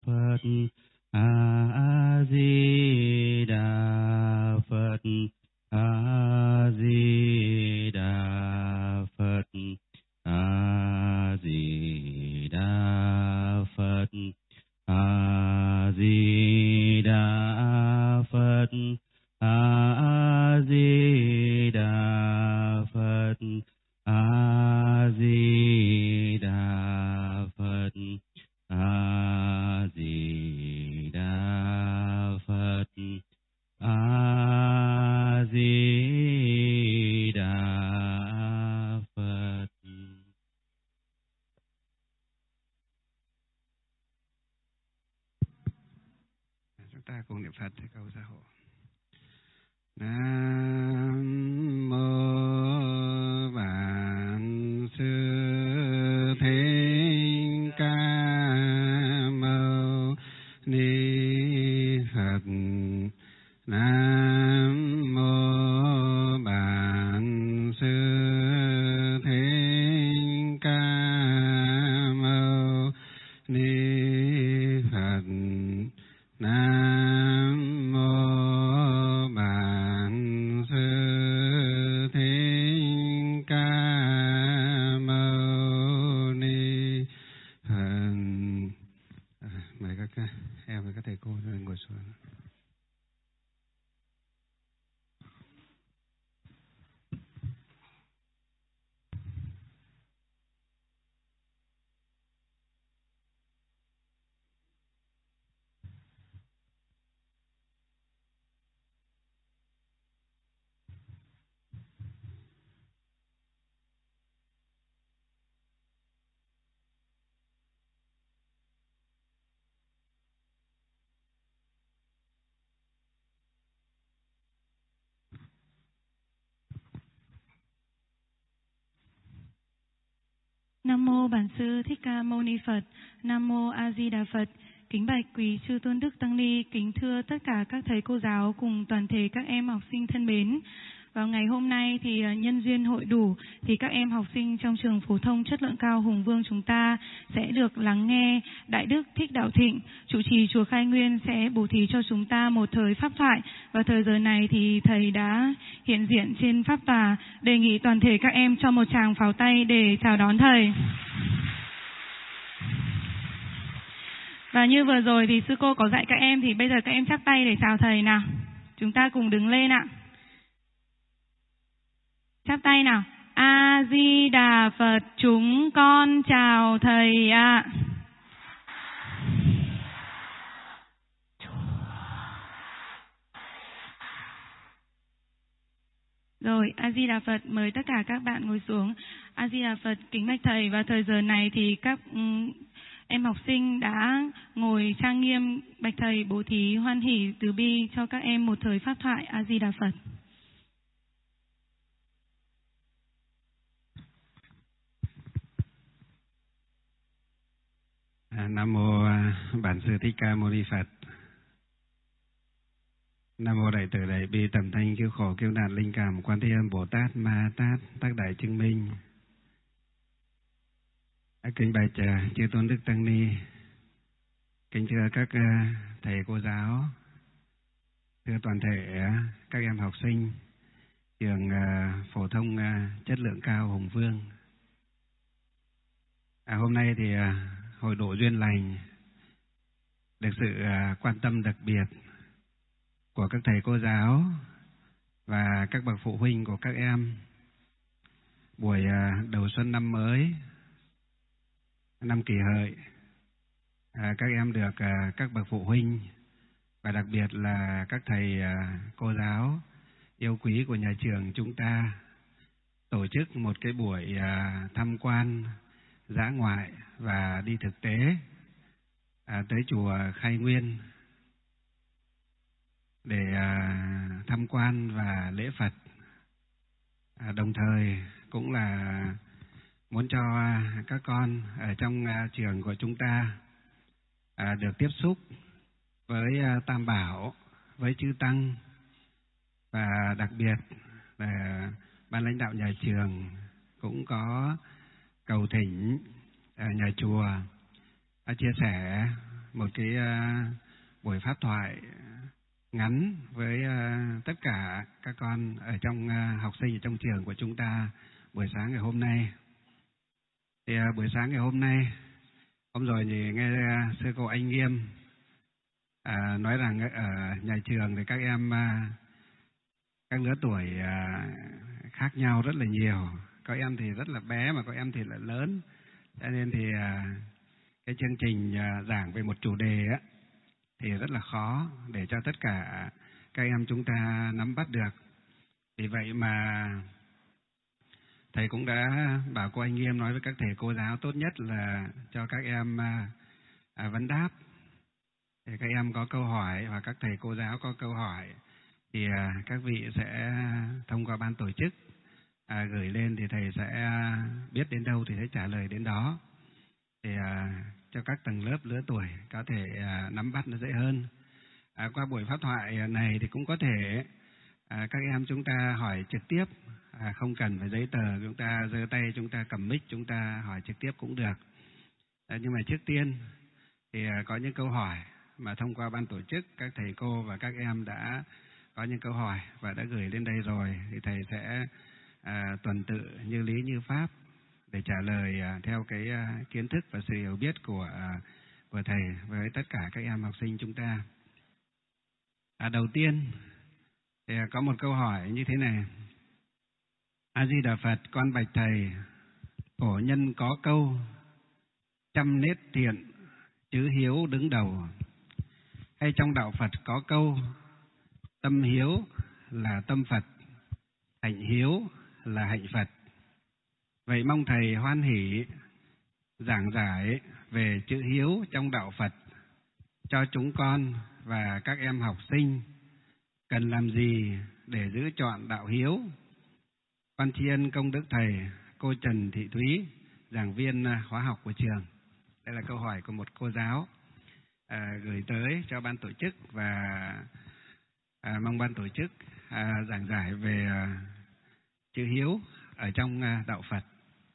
Phật. A Di Đà Phật. A Di Đà Phật. A Di Đà Phật. A Di Đà Phật. A Di Đà Phật. A Di Đà Phật. A Di Đà Phật. A Di Đà Phật. Chúng ta cùng niệm Phật để cầu gia hộ. Nam mô Bản Sư Thích Ca Mâu Ni Phật. Nam mô Bản Sư Thích Ca Mâu Ni Phật. Nam mô Bản Sư Thích Ca Mâu Ni Phật. Mời các em và các thầy cô ngồi xuống. Nam mô Bản Sư Thích Ca Mâu Ni Phật. Nam mô A Di Đà Phật. Kính bạch quý chư tôn đức tăng ni, kính thưa tất cả các thầy cô giáo cùng toàn thể các em học sinh thân mến. Vào ngày hôm nay thì nhân duyên hội đủ thì các em học sinh trong trường phổ thông chất lượng cao Hùng Vương chúng ta sẽ được lắng nghe Đại Đức Thích Đạo Thịnh, trụ trì chùa Khai Nguyên sẽ bố thí cho chúng ta một thời pháp thoại. Và thời giờ này thì thầy đã hiện diện trên pháp tòa. Đề nghị toàn thể các em cho một tràng pháo tay để chào đón thầy. Và như vừa rồi thì sư cô có dạy các em thì bây giờ các em chắp tay để chào thầy nào. Chúng ta cùng đứng lên ạ. Chắp tay nào. A Di Đà Phật, chúng con chào thầy ạ. Rồi, A Di Đà Phật, mời tất cả các bạn ngồi xuống. A Di Đà Phật, kính bạch thầy, và thời giờ này thì các em học sinh đã ngồi trang nghiêm bạch thầy bố thí hoan hỷ từ bi cho các em một thời pháp thoại. A Di Đà Phật. Nam mô Bản Sư Thích Ca Mâu Ni Phật. Nam mô Đại Từ Đại Bi Tầm Thanh Cứu Khổ Cứu Nạn Linh Cảm Quan Thế Âm Bồ Tát Ma Tát Tác Đại Chứng Minh. Kính bạch chư tôn đức tăng ni, kính thưa các thầy cô giáo, thưa toàn thể các em học sinh trường phổ thông chất lượng cao Hùng Vương. Hôm nay thì hội độ duyên lành được sự quan tâm đặc biệt của các thầy cô giáo và các bậc phụ huynh của các em. Buổi đầu xuân năm mới, năm Kỷ Hợi, các em được các bậc phụ huynh và đặc biệt là các thầy cô giáo yêu quý của nhà trường chúng ta tổ chức một cái buổi tham quan dã ngoại và đi thực tế tới chùa Khai Nguyên để tham quan và lễ Phật. Đồng thời cũng là muốn cho các con ở trong trường của chúng ta được tiếp xúc với Tam Bảo, với chư Tăng, và đặc biệt là ban lãnh đạo nhà trường cũng có cầu thỉnh nhà chùa chia sẻ một cái buổi pháp thoại ngắn với tất cả các con ở trong học sinh ở trong trường của chúng ta buổi sáng ngày hôm nay. Thì buổi sáng ngày hôm nay, hôm rồi thì nghe sư cô Anh Nghiêm nói rằng ở nhà trường thì các em các lứa tuổi khác nhau rất là nhiều. Có em thì rất là bé mà có em thì lại lớn. Cho nên thì cái chương trình giảng về một chủ đề á thì rất là khó để cho tất cả các em chúng ta nắm bắt được. Vì vậy mà thầy cũng đã bảo cô Anh Nghiêm nói với các thầy cô giáo tốt nhất là cho các em vấn đáp. Thì các em có câu hỏi và các thầy cô giáo có câu hỏi thì các vị sẽ thông qua ban tổ chức gửi lên, thì thầy sẽ biết đến đâu thì sẽ trả lời đến đó, để cho các tầng lớp lứa tuổi có thể nắm bắt nó dễ hơn. Qua buổi pháp thoại này thì cũng có thể các em chúng ta hỏi trực tiếp, không cần phải giấy tờ, chúng ta giơ tay, chúng ta cầm mic, chúng ta hỏi trực tiếp cũng được. Nhưng mà trước tiên thì có những câu hỏi mà thông qua ban tổ chức các thầy cô và các em đã có những câu hỏi và đã gửi lên đây rồi, thì thầy sẽ tuần tự như lý như pháp để trả lời theo cái kiến thức và sự hiểu biết của thầy với tất cả các em học sinh chúng ta. Đầu tiên thì có một câu hỏi như thế này: A Di Đà Phật, con bạch thầy, cổ nhân có câu trăm nết thiện chữ hiếu đứng đầu, hay trong đạo Phật có câu tâm hiếu là tâm Phật, hạnh hiếu là hạnh Phật. Vậy mong thầy hoan hỷ giảng giải về chữ hiếu trong đạo Phật cho chúng con và các em học sinh cần làm gì để giữ trọn đạo hiếu. Con tri ân công đức thầy. Cô Trần Thị Thúy, giảng viên khóa học của trường. Đây là câu hỏi của một cô giáo gửi tới cho ban tổ chức, và mong ban tổ chức giảng giải về chữ hiếu ở trong đạo Phật.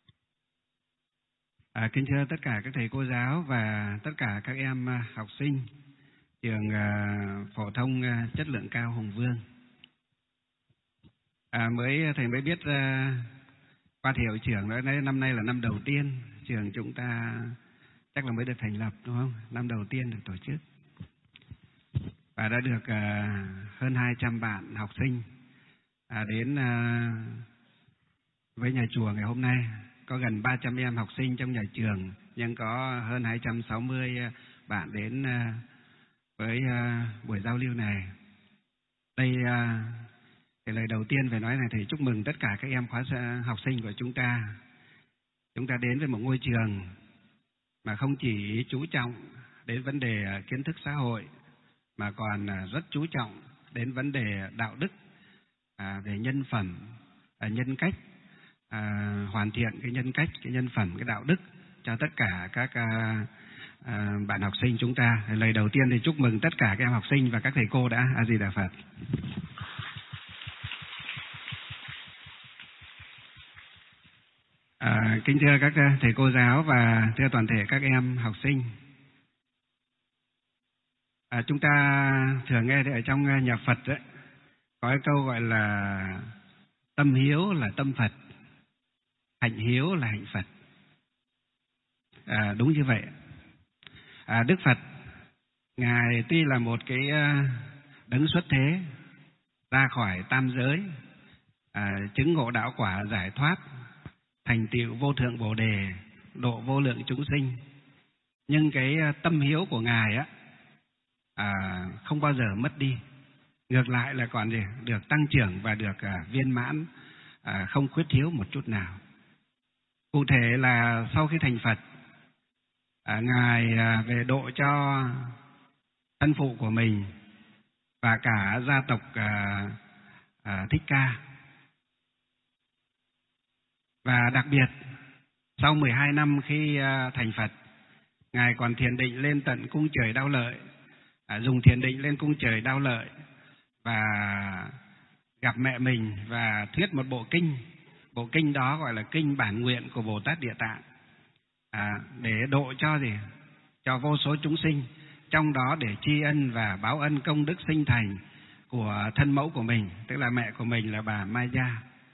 Kính thưa tất cả các thầy cô giáo và tất cả các em học sinh trường phổ thông chất lượng cao Hùng Vương. Thầy mới biết qua thì hiệu trưởng nói năm nay là năm đầu tiên trường chúng ta chắc là mới được thành lập, đúng không? Năm đầu tiên được tổ chức và đã được hơn 200 bạn học sinh đến với nhà chùa ngày hôm nay. Có gần 300 em học sinh trong nhà trường, nhưng có hơn 260 bạn đến với buổi giao lưu này. Đây cái lời đầu tiên phải nói là thầy chúc mừng tất cả các em khóa học sinh của chúng ta. Chúng ta đến với một ngôi trường mà không chỉ chú trọng đến vấn đề kiến thức xã hội, mà còn rất chú trọng đến vấn đề đạo đức, về nhân phẩm, nhân cách, hoàn thiện cái nhân cách, cái nhân phẩm, cái đạo đức cho tất cả các bạn học sinh chúng ta. Lời đầu tiên thì chúc mừng tất cả các em học sinh và các thầy cô đã. A Di Đà Phật. Kính thưa các thầy cô giáo và thưa toàn thể các em học sinh. Chúng ta thường nghe ở trong nhà Phật ấy, có cái câu gọi là tâm hiếu là tâm Phật, hạnh hiếu là hạnh Phật. Đúng như vậy. Đức Phật, Ngài tuy là một cái đấng xuất thế, ra khỏi tam giới, chứng ngộ đạo quả giải thoát, thành tựu vô thượng Bồ đề, độ vô lượng chúng sinh, nhưng cái tâm hiếu của Ngài á không bao giờ mất đi, ngược lại là còn được tăng trưởng và được viên mãn, không khuyết thiếu một chút nào. Cụ thể là sau khi thành Phật, Ngài về độ cho thân phụ của mình và cả gia tộc Thích Ca. Và đặc biệt sau 12 năm khi thành Phật, Ngài còn thiền định lên tận cung trời Đao Lợi, dùng thiền định lên cung trời Đao Lợi và gặp mẹ mình và thuyết một bộ kinh. Bộ kinh đó gọi là kinh bản nguyện của Bồ Tát Địa Tạng, để độ cho cho vô số chúng sinh, trong đó để tri ân và báo ân công đức sinh thành của thân mẫu của mình, tức là mẹ của mình là bà Maya.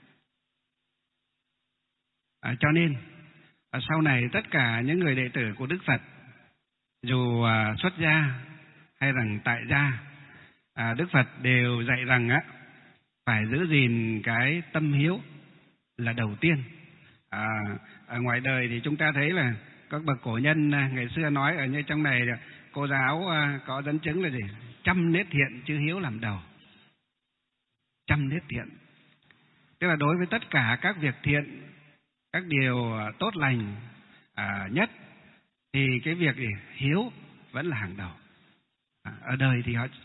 Cho nên sau này tất cả những người đệ tử của Đức Phật, dù xuất gia hay rằng tại gia, Đức Phật đều dạy rằng phải giữ gìn cái tâm hiếu là đầu tiên. Ở ngoài đời thì chúng ta thấy là các bậc cổ nhân ngày xưa nói ở như trong này cô giáo có dẫn chứng là gì? 100 nết thiện chứ hiếu làm đầu. 100 nết thiện, tức là đối với tất cả các việc thiện, các điều tốt lành nhất thì cái việc hiếu vẫn là hàng đầu. Ở đời thì họ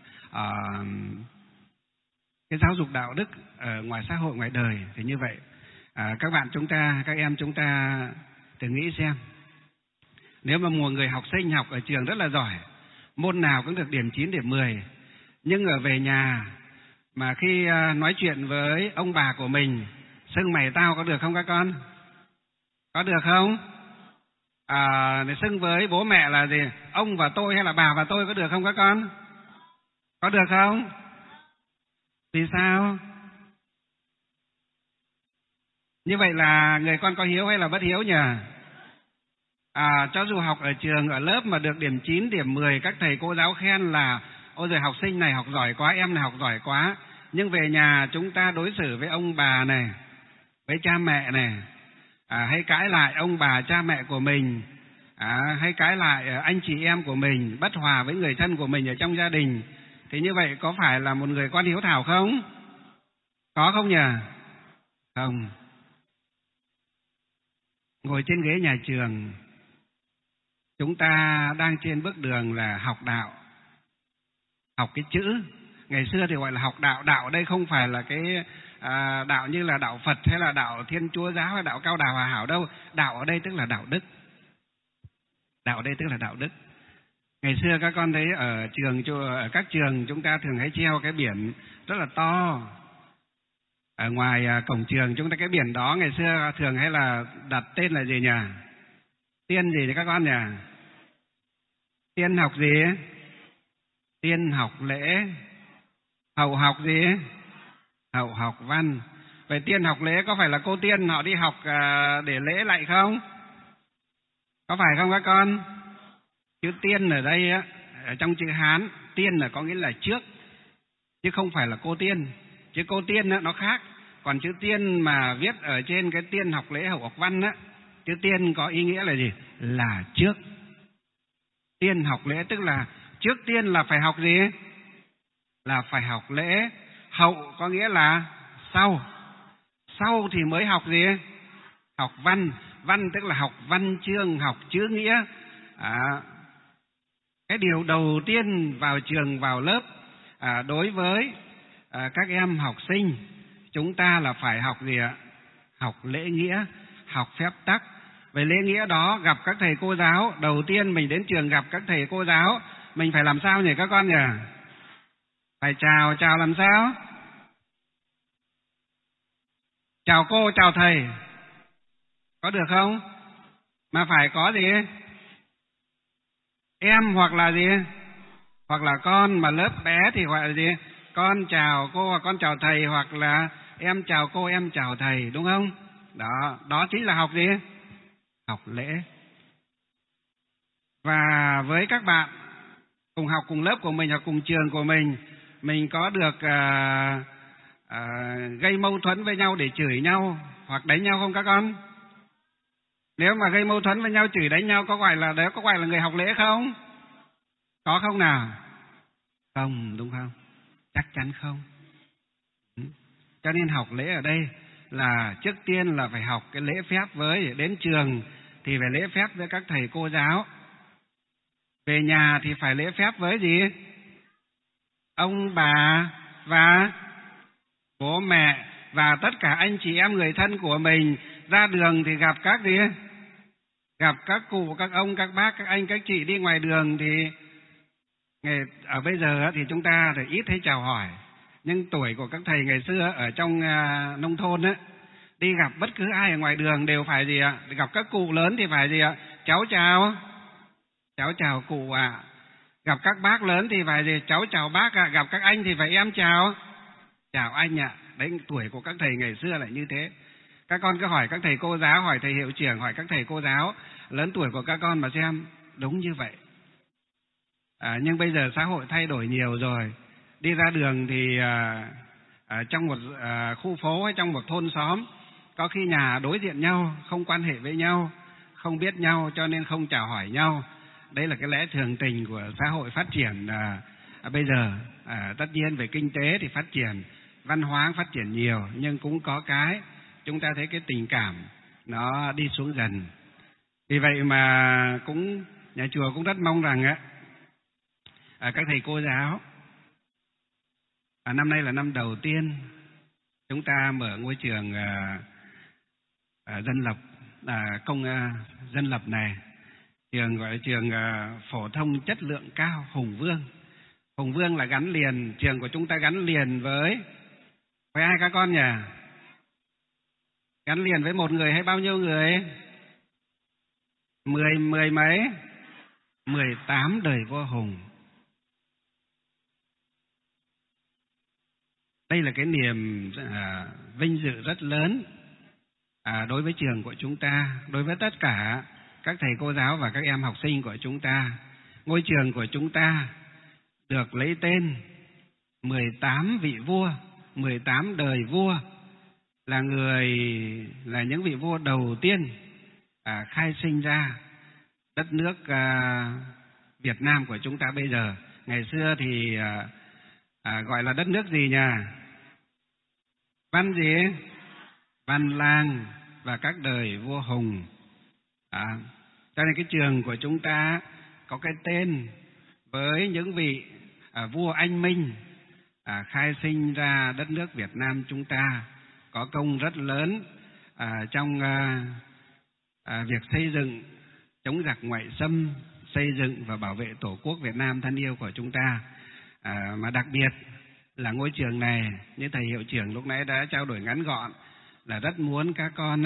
cái giáo dục đạo đức ở ngoài xã hội, ngoài đời thì như vậy. Các bạn chúng ta, các em chúng ta thử nghĩ xem, nếu mà một người học sinh học ở trường rất là giỏi, môn nào cũng được điểm 9, điểm 10, nhưng ở về nhà mà khi nói chuyện với ông bà của mình xưng mày tao có được không các con? Có được không? Để xưng với bố mẹ là gì? Ông và tôi hay là bà và tôi có được không các con? Có được không? Vì sao? Như vậy là người con có hiếu hay là bất hiếu nhỉ? Cho dù học ở trường, ở lớp mà được điểm 9, điểm 10, các thầy cô giáo khen là ôi giời học sinh này học giỏi quá, em này học giỏi quá. Nhưng về nhà chúng ta đối xử với ông bà này, với cha mẹ này, hay cãi lại ông bà cha mẹ của mình, hay cãi lại anh chị em của mình, bất hòa với người thân của mình ở trong gia đình, thì như vậy có phải là một người con hiếu thảo không? Có không nhỉ? Không. Ngồi trên ghế nhà trường, chúng ta đang trên bước đường là học đạo, học cái chữ. Ngày xưa thì gọi là học đạo. Đạo ở đây không phải là cái đạo như là đạo Phật hay là đạo Thiên Chúa giáo hay đạo Cao Đà Hòa Hảo đâu. Đạo ở đây tức là đạo đức. Đạo ở đây tức là đạo đức. Ngày xưa các con thấy ở các trường chúng ta thường hay treo cái biển rất là to ở ngoài cổng trường chúng ta. Cái biển đó ngày xưa thường hay là đặt tên là gì nhỉ? Tiên gì thì các con nhỉ? Tiên học gì? Tiên học lễ. Hậu học gì? Hậu học văn. Vậy tiên học lễ có phải là cô tiên họ đi học để lễ lại không? Có phải không các con? Chữ tiên ở đây ở trong chữ Hán, tiên là có nghĩa là trước, chứ không phải là cô tiên. Chữ cô tiên nó khác. Còn chữ tiên mà viết ở trên cái tiên học lễ hậu học văn chữ tiên có ý nghĩa là gì? Là trước. Tiên học lễ tức là trước tiên là phải học gì? Là phải học lễ. Hậu có nghĩa là sau. Sau thì mới học gì? Học văn. Văn tức là học văn chương, học chữ nghĩa. Cái điều đầu tiên vào trường, vào lớp đối với các em học sinh, chúng ta là phải học gì ạ? Học lễ nghĩa, học phép tắc. Về lễ nghĩa đó gặp các thầy cô giáo, đầu tiên mình đến trường gặp các thầy cô giáo, mình phải làm sao nhỉ các con nhỉ? Phải chào, chào làm sao? Chào cô, chào thầy. Có được không? Mà phải có gì? Em hoặc là gì? Hoặc là con, mà lớp bé thì gọi là gì? Con chào cô hoặc con chào thầy, hoặc là em chào cô, em chào thầy, đúng không? Đó chính là học gì? Học lễ. Và với các bạn cùng học cùng lớp của mình hoặc cùng trường của mình có được gây mâu thuẫn với nhau để chửi nhau hoặc đánh nhau không các con? Nếu mà gây mâu thuẫn với nhau, chửi đánh nhau có gọi là người học lễ không? Có không nào? Không, đúng không? Chắc chắn không. Cho nên học lễ ở đây là trước tiên là phải học cái lễ phép với, đến trường thì phải lễ phép với các thầy cô giáo. Về nhà thì phải lễ phép với gì? Ông bà và bố mẹ và tất cả anh chị em người thân của mình. Ra đường thì gặp các gì? Gặp các cụ, các ông, các bác, các anh, các chị đi ngoài đường thì ở bây giờ thì chúng ta thì ít thấy chào hỏi. Nhưng tuổi của các thầy ngày xưa ở trong nông thôn đi gặp bất cứ ai ở ngoài đường đều phải gì ạ? Gặp các cụ lớn thì phải gì ạ? Cháu chào. Cháu chào cụ ạ. Gặp các bác lớn thì phải gì? Cháu chào bác ạ. Gặp các anh thì phải em chào. Chào anh ạ. Đấy, tuổi của các thầy ngày xưa lại như thế. Các con cứ hỏi các thầy cô giáo, hỏi thầy hiệu trưởng, hỏi các thầy cô giáo lớn tuổi của các con mà xem, đúng như vậy. Nhưng bây giờ xã hội thay đổi nhiều rồi. Đi ra đường thì trong một khu phố hay trong một thôn xóm, có khi nhà đối diện nhau, không quan hệ với nhau, không biết nhau cho nên không chào hỏi nhau. Đấy là cái lẽ thường tình của xã hội phát triển bây giờ. Tất nhiên về kinh tế thì phát triển, văn hóa phát triển nhiều, nhưng cũng có cái chúng ta thấy cái tình cảm nó đi xuống dần. Vì vậy mà cũng nhà chùa cũng rất mong rằng các thầy cô giáo, năm nay là năm đầu tiên chúng ta mở ngôi trường dân lập dân lập này, trường gọi là trường phổ thông chất lượng cao Hùng Vương. Hùng Vương là gắn liền, trường của chúng ta gắn liền với ai các con nhỉ? Gắn liền với một người hay bao nhiêu người? 10 mấy? 18 đời vua Hùng. Đây là cái niềm vinh dự rất lớn đối với trường của chúng ta, đối với tất cả các thầy cô giáo và các em học sinh của chúng ta. Ngôi trường của chúng ta được lấy tên 18 vị vua, 18 đời vua, là những vị vua đầu tiên khai sinh ra đất nước Việt Nam của chúng ta bây giờ. Ngày xưa thì gọi là đất nước gì nhỉ? Văn gì? Văn Lang và các đời vua Hùng. Cho nên cái trường của chúng ta có cái tên với những vị vua anh minh khai sinh ra đất nước Việt Nam chúng ta, có công rất lớn trong việc xây dựng, chống giặc ngoại xâm, xây dựng và bảo vệ Tổ quốc Việt Nam thân yêu của chúng ta. Mà đặc biệt là ngôi trường này, như thầy hiệu trưởng lúc nãy đã trao đổi ngắn gọn, là rất muốn các con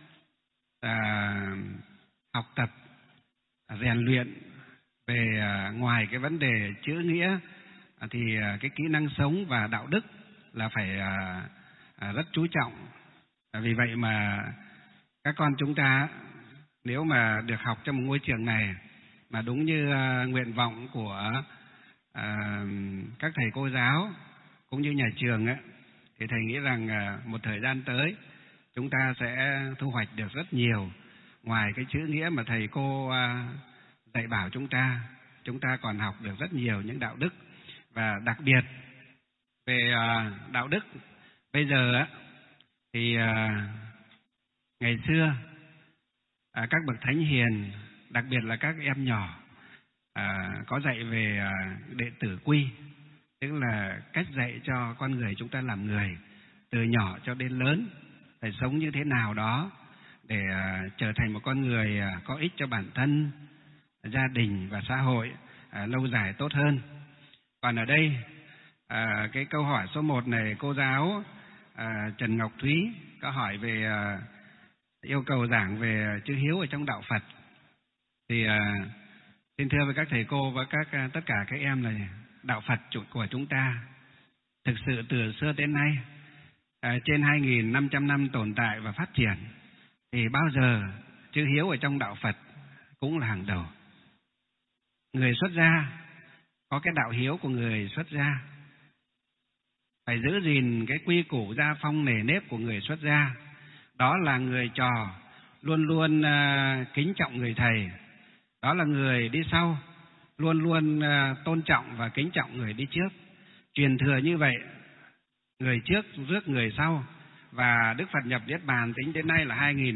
học tập, rèn luyện về ngoài cái vấn đề chữ nghĩa thì cái kỹ năng sống và đạo đức là phải rất chú trọng. Vì vậy mà các con chúng ta nếu mà được học trong một ngôi trường này mà đúng như nguyện vọng của các thầy cô giáo cũng như nhà trường thì thầy nghĩ rằng một thời gian tới chúng ta sẽ thu hoạch được rất nhiều. Ngoài cái chữ nghĩa mà thầy cô dạy bảo chúng ta còn học được rất nhiều những đạo đức. Và đặc biệt về đạo đức, bây giờ thì ngày xưa các bậc thánh hiền, đặc biệt là các em nhỏ, có dạy về đệ tử quy, tức là cách dạy cho con người chúng ta làm người từ nhỏ cho đến lớn, phải sống như thế nào đó để trở thành một con người có ích cho bản thân, gia đình và xã hội lâu dài tốt hơn. Còn ở đây cái câu hỏi số 1 này, cô giáo Trần Ngọc Thúy có hỏi về yêu cầu giảng về chữ hiếu ở trong đạo Phật. Thì xin thưa với các thầy cô và tất cả các em là đạo Phật của chúng ta thực sự từ xưa đến nay trên 2.500 năm tồn tại và phát triển thì bao giờ chữ hiếu ở trong đạo Phật cũng là hàng đầu. Người xuất gia có cái đạo hiếu của người xuất gia, phải giữ gìn cái quy củ gia phong nề nếp của người xuất gia. Đó là người trò luôn luôn kính trọng người thầy, đó là người đi sau luôn luôn tôn trọng và kính trọng người đi trước. Truyền thừa như vậy, người trước rước người sau. Và Đức Phật nhập Niết Bàn tính đến nay là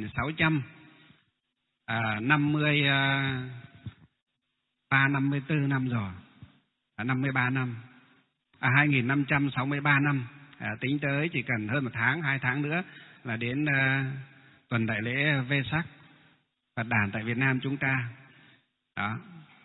2.654 năm rồi, 53 năm, 2.563 năm. Tính tới chỉ cần hơn 1 tháng, 2 tháng nữa là đến tuần đại lễ Vesak Phật đản tại Việt Nam chúng ta. Đó,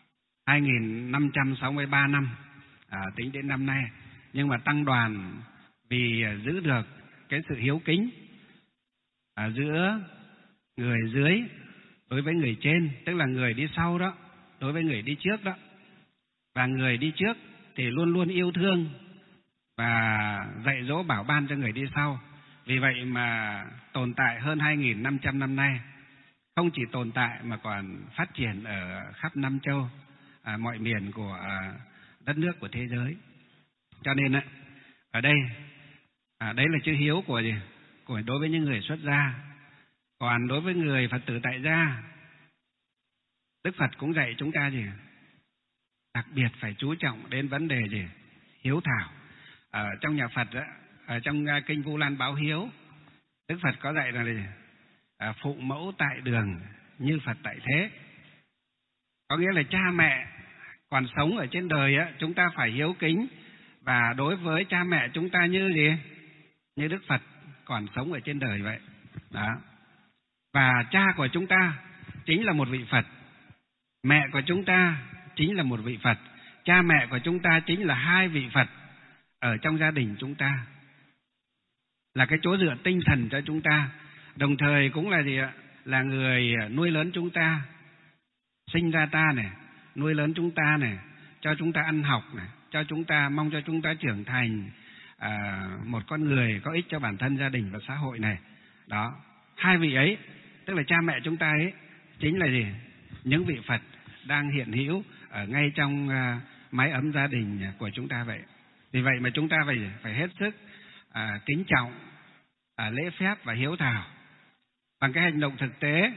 2.563 năm tính đến năm nay. Nhưng mà tăng đoàn vì giữ được cái sự hiếu kính giữa người dưới đối với người trên, tức là người đi sau đó đối với người đi trước đó, và người đi trước thì luôn luôn yêu thương và dạy dỗ bảo ban cho người đi sau. Vì vậy mà tồn tại hơn 2.500 năm nay, không chỉ tồn tại mà còn phát triển ở khắp năm châu, mọi miền của đất nước, của thế giới. Cho nên ở đây, đấy là chữ hiếu của đối với những người xuất gia. Còn đối với người Phật tử tại gia, Đức Phật cũng dạy chúng ta đặc biệt phải chú trọng đến vấn đề hiếu thảo. Ở trong nhà Phật, ở trong kinh Vu Lan Báo Hiếu, Đức Phật có dạy là phụ mẫu tại đường như Phật tại thế. Có nghĩa là cha mẹ còn sống ở trên đời chúng ta phải hiếu kính, và đối với cha mẹ chúng ta như như Đức Phật còn sống ở trên đời vậy. Đó. Và cha của chúng ta chính là một vị Phật, mẹ của chúng ta chính là một vị Phật, cha mẹ của chúng ta chính là hai vị Phật ở trong gia đình chúng ta, là cái chỗ dựa tinh thần cho chúng ta, đồng thời cũng là là người nuôi lớn chúng ta, sinh ra ta này, nuôi lớn chúng ta này, cho chúng ta ăn học này, cho chúng ta, mong cho chúng ta trưởng thành một con người có ích cho bản thân, gia đình và xã hội này. Đó, hai vị ấy, tức là cha mẹ chúng ta ấy, chính là những vị Phật đang hiện hữu ở ngay trong mái ấm gia đình của chúng ta vậy. Vì vậy mà chúng ta phải hết sức kính trọng, lễ phép và hiếu thảo bằng cái hành động thực tế.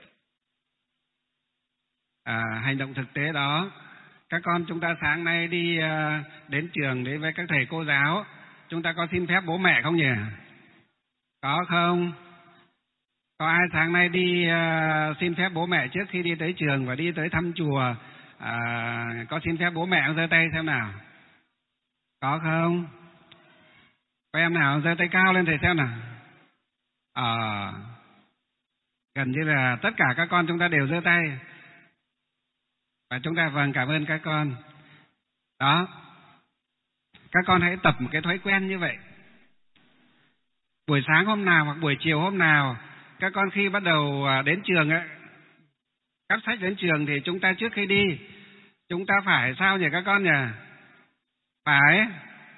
Hành động thực tế đó, các con chúng ta sáng nay đi đến trường đến với các thầy cô giáo, chúng ta có xin phép bố mẹ không nhỉ? Có không? Có ai sáng nay đi xin phép bố mẹ trước khi đi tới trường và đi tới thăm chùa, có xin phép bố mẹ không? Giơ tay xem nào. Có không? Có em nào giơ tay cao lên thầy xem nào. Gần như là tất cả các con chúng ta đều giơ tay. Và chúng ta cảm ơn các con. Đó. Các con hãy tập một cái thói quen như vậy. Buổi sáng hôm nào hoặc buổi chiều hôm nào, các con khi bắt đầu đến trường cắp sách đến trường thì chúng ta trước khi đi, chúng ta phải sao nhỉ các con nhỉ? Phải.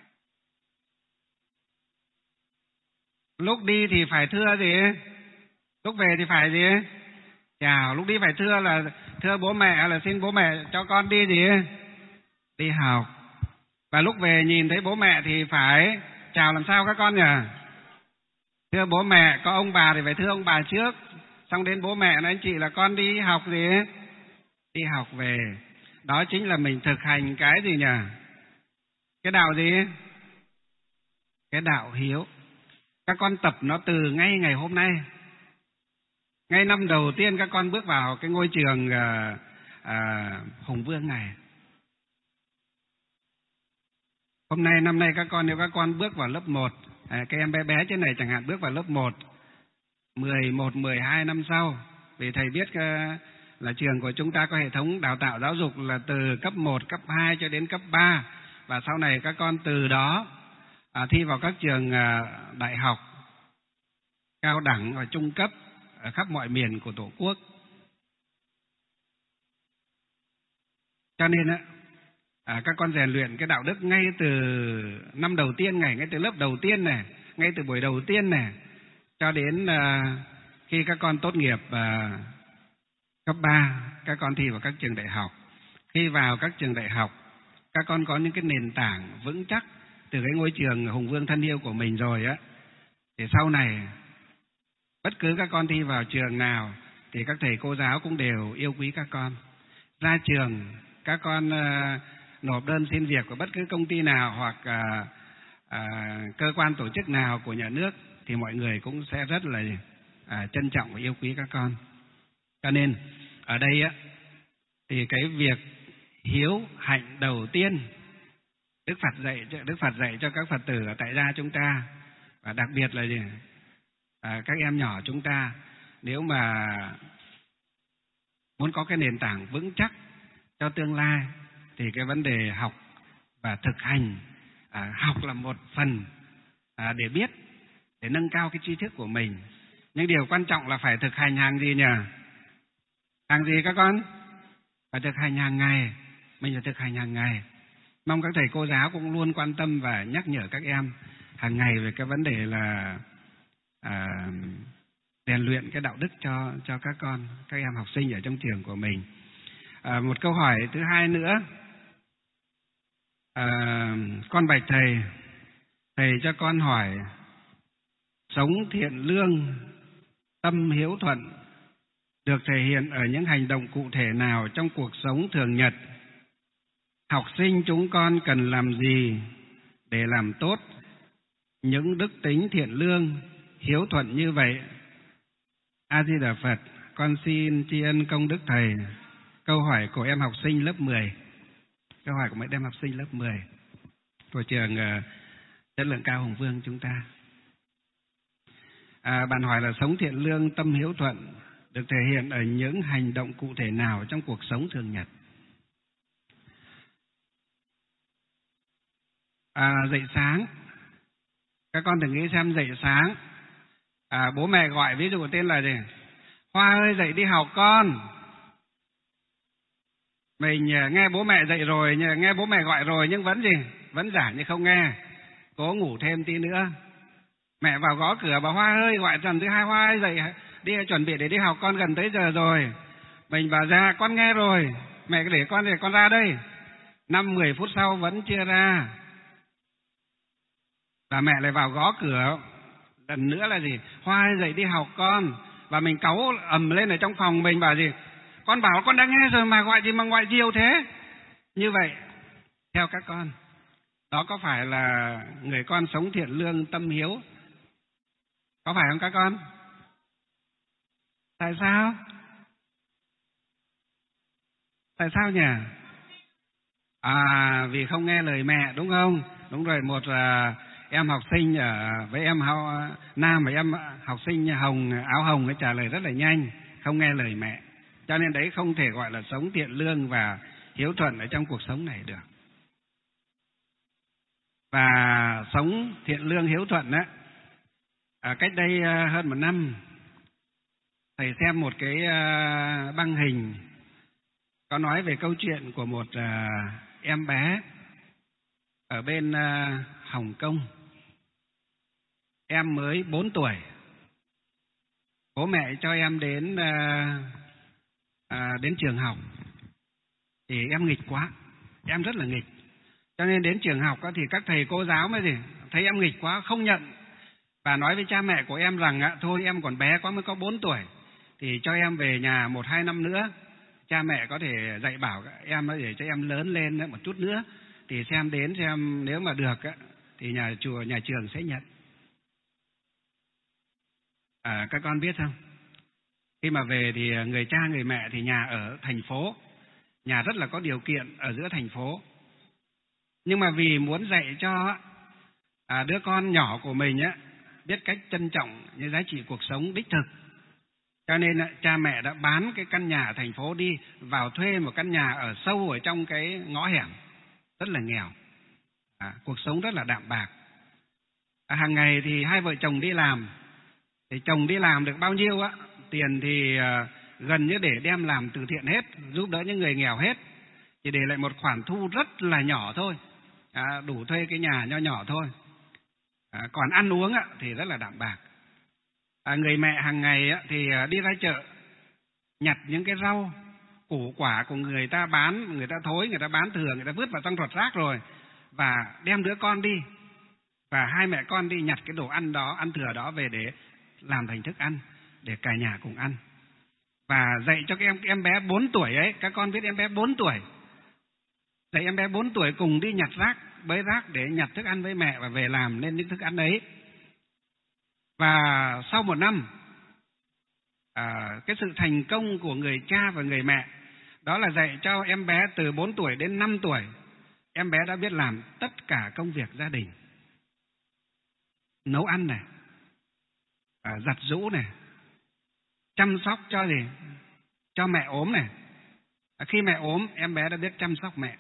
Lúc đi thì phải thưa lúc về thì phải chào. Lúc đi phải thưa là thưa bố mẹ, là xin bố mẹ cho con đi đi học. Và lúc về nhìn thấy bố mẹ thì phải chào làm sao các con nhỉ? Thưa bố mẹ, có ông bà thì phải thưa ông bà trước, xong đến bố mẹ nói anh chị là con đi học đi học về. Đó chính là mình thực hành cái gì nhỉ? Cái đạo cái đạo hiếu. Các con tập nó từ ngay ngày hôm nay. Ngay năm đầu tiên các con bước vào cái ngôi trường Hùng Vương này. Hôm nay, năm nay các con, nếu các con bước vào lớp 1, các em bé bé trên này chẳng hạn bước vào lớp 1, 11, 12 năm sau, vì thầy biết là trường của chúng ta có hệ thống đào tạo giáo dục là từ cấp 1, cấp 2 cho đến cấp 3, và sau này các con từ đó thi vào các trường đại học, cao đẳng và trung cấp ở khắp mọi miền của Tổ quốc. Cho nên các con rèn luyện cái đạo đức ngay từ năm đầu tiên này, ngay từ lớp đầu tiên này, ngay từ buổi đầu tiên này, cho đến khi các con tốt nghiệp cấp 3, các con thi vào các trường đại học. Khi vào các trường đại học, các con có những cái nền tảng vững chắc từ cái ngôi trường Hùng Vương thân yêu của mình rồi thì sau này bất cứ các con thi vào trường nào thì các thầy cô giáo cũng đều yêu quý các con. Ra trường các con nộp đơn xin việc của bất cứ công ty nào hoặc cơ quan tổ chức nào của nhà nước thì mọi người cũng sẽ rất là trân trọng và yêu quý các con. Cho nên ở đây thì cái việc hiếu hạnh đầu tiên Đức Phật dạy cho các Phật tử ở tại gia chúng ta, và đặc biệt là các em nhỏ chúng ta, nếu mà muốn có cái nền tảng vững chắc cho tương lai thì cái vấn đề học và thực hành, học là một phần để biết, để nâng cao cái tri thức của mình. Nhưng điều quan trọng là phải thực hành hàng gì nhỉ? Hàng gì các con? Phải thực hành hàng ngày. mình phải thực hành hàng ngày. Mong các thầy cô giáo cũng luôn quan tâm và nhắc nhở các em hàng ngày về cái vấn đề là rèn luyện cái đạo đức cho các em học sinh ở trong trường của mình. Một câu hỏi thứ hai nữa, con bạch thầy cho con hỏi, sống thiện lương, tâm hiếu thuận được thể hiện ở những hành động cụ thể nào trong cuộc sống thường nhật? Học sinh chúng con cần làm gì để làm tốt những đức tính thiện lương, hiếu thuận như vậy? A Di Đà Phật, con xin tri ân công đức thầy. Câu hỏi của em học sinh lớp 10. Câu hỏi của mấy em học sinh lớp 10 của trường chất lượng cao Hùng Vương chúng ta. Bạn hỏi là sống thiện lương, tâm hiếu thuận được thể hiện ở những hành động cụ thể nào trong cuộc sống thường nhật? Dậy sáng. Các con thử nghĩ xem, dậy sáng, bố mẹ gọi ví dụ tên là gì? Hoa ơi dậy đi học con. Mình nghe bố mẹ dậy rồi, nghe bố mẹ gọi rồi nhưng vẫn gì? Vẫn giả như không nghe, cố ngủ thêm tí nữa. Mẹ vào gõ cửa bảo Hoa ơi, gọi lần thứ hai, Hoa ơi dậy đi chuẩn bị để đi học con, gần tới giờ rồi. Mình bảo ra con nghe rồi, mẹ để con ra đây. 5-10 phút sau vẫn chưa ra, và mẹ lại vào gõ cửa lần nữa là gì? Hoa ơi dậy đi học con. Và mình cáu ầm lên ở trong phòng mình bảo gì? Con bảo con đã nghe rồi mà gọi gì mà gọi nhiều thế? Như vậy theo các con, đó có phải là người con sống thiện lương, tâm hiếu? Có phải không các con? Tại sao? Tại sao nhỉ? Vì không nghe lời mẹ đúng không? Đúng rồi, một em học sinh với em Nam và em học sinh áo hồng ấy trả lời rất là nhanh, không nghe lời mẹ. Cho nên đấy không thể gọi là sống thiện lương và hiếu thuận ở trong cuộc sống này được. Và sống thiện lương hiếu thuận á, cách đây hơn 1 năm, thầy xem một cái băng hình có nói về câu chuyện của một em bé ở bên Hồng Kông. Em mới 4 tuổi. Bố mẹ cho em đến trường học. Thì em nghịch quá, em rất là nghịch. Cho nên đến trường học thì các thầy cô giáo mới gì thấy em nghịch quá không nhận, và nói với cha mẹ của em rằng thôi em còn bé quá, mới có 4 tuổi, thì cho em về nhà 1-2 năm nữa, cha mẹ có thể dạy bảo em để cho em lớn lên một chút nữa, thì xem nếu mà được thì nhà trường sẽ nhận. Các con biết không? Khi mà về thì người cha người mẹ thì nhà ở thành phố, nhà rất là có điều kiện ở giữa thành phố. Nhưng mà vì muốn dạy cho đứa con nhỏ của mình biết cách trân trọng những giá trị cuộc sống đích thực, cho nên cha mẹ đã bán cái căn nhà ở thành phố đi, vào thuê một căn nhà ở sâu ở trong cái ngõ hẻm, rất là nghèo, cuộc sống rất là đạm bạc. Hàng ngày thì hai vợ chồng đi làm, thì chồng đi làm được bao nhiêu tiền thì gần như để đem làm từ thiện hết, giúp đỡ những người nghèo hết, chỉ để lại một khoản thu rất là nhỏ thôi, đủ thuê cái nhà nho nhỏ thôi. Còn ăn uống thì rất là đạm bạc. Người mẹ hàng ngày thì đi ra chợ nhặt những cái rau củ quả của người ta bán, người ta thối, người ta bán thừa, người ta vứt vào trong rọt rác rồi, và đem đứa con đi, và hai mẹ con đi nhặt cái đồ ăn đó, ăn thừa đó về để làm thành thức ăn để cả nhà cùng ăn. Và dạy cho cái em bé 4 tuổi ấy, các con biết em bé 4 tuổi, dạy em bé 4 tuổi cùng đi nhặt rác, bới rác để nhặt thức ăn với mẹ và về làm nên những thức ăn ấy. Và sau 1 năm, cái sự thành công của người cha và người mẹ đó là dạy cho em bé từ 4 tuổi đến 5 tuổi, em bé đã biết làm tất cả công việc gia đình, nấu ăn này, giặt giũ này, chăm sóc cho mẹ ốm này. Khi mẹ ốm, em bé đã biết chăm sóc mẹ,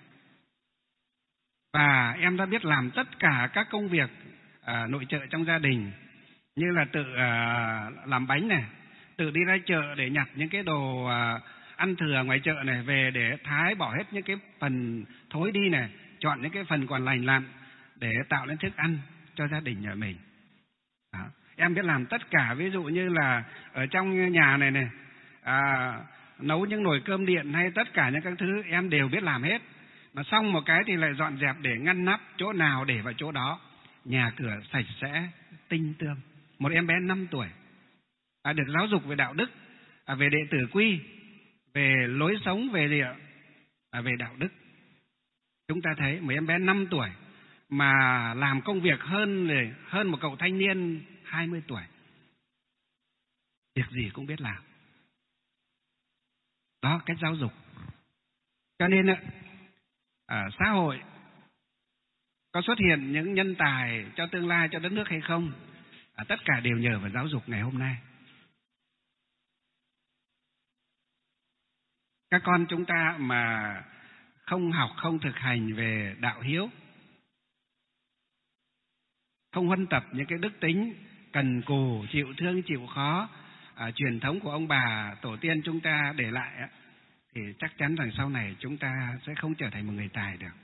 và em đã biết làm tất cả các công việc nội trợ trong gia đình, như là tự làm bánh này, tự đi ra chợ để nhặt những cái đồ ăn thừa ngoài chợ này về để thái bỏ hết những cái phần thối đi này, chọn những cái phần còn lành lặn để tạo nên thức ăn cho gia đình nhà mình. Đó. Em biết làm tất cả, ví dụ như là ở trong nhà này này, nấu những nồi cơm điện hay tất cả những các thứ em đều biết làm hết. Mà xong một cái thì lại dọn dẹp để ngăn nắp, chỗ nào để vào chỗ đó, nhà cửa sạch sẽ, tinh tươm. Một em bé 5 tuổi được giáo dục về đạo đức, về đệ tử quy, về lối sống, về gì ạ? Về đạo đức. Chúng ta thấy một em bé 5 tuổi mà làm công việc hơn một cậu thanh niên 20 tuổi. Việc gì cũng biết làm. Đó, cách giáo dục. Cho nên xã hội có xuất hiện những nhân tài cho tương lai, cho đất nước hay không, tất cả đều nhờ vào giáo dục ngày hôm nay. Các con chúng ta mà không học, không thực hành về đạo hiếu, không huân tập những cái đức tính cần cù, chịu thương, chịu khó, truyền thống của ông bà tổ tiên chúng ta để lại, thì chắc chắn rằng sau này chúng ta sẽ không trở thành một người tài được.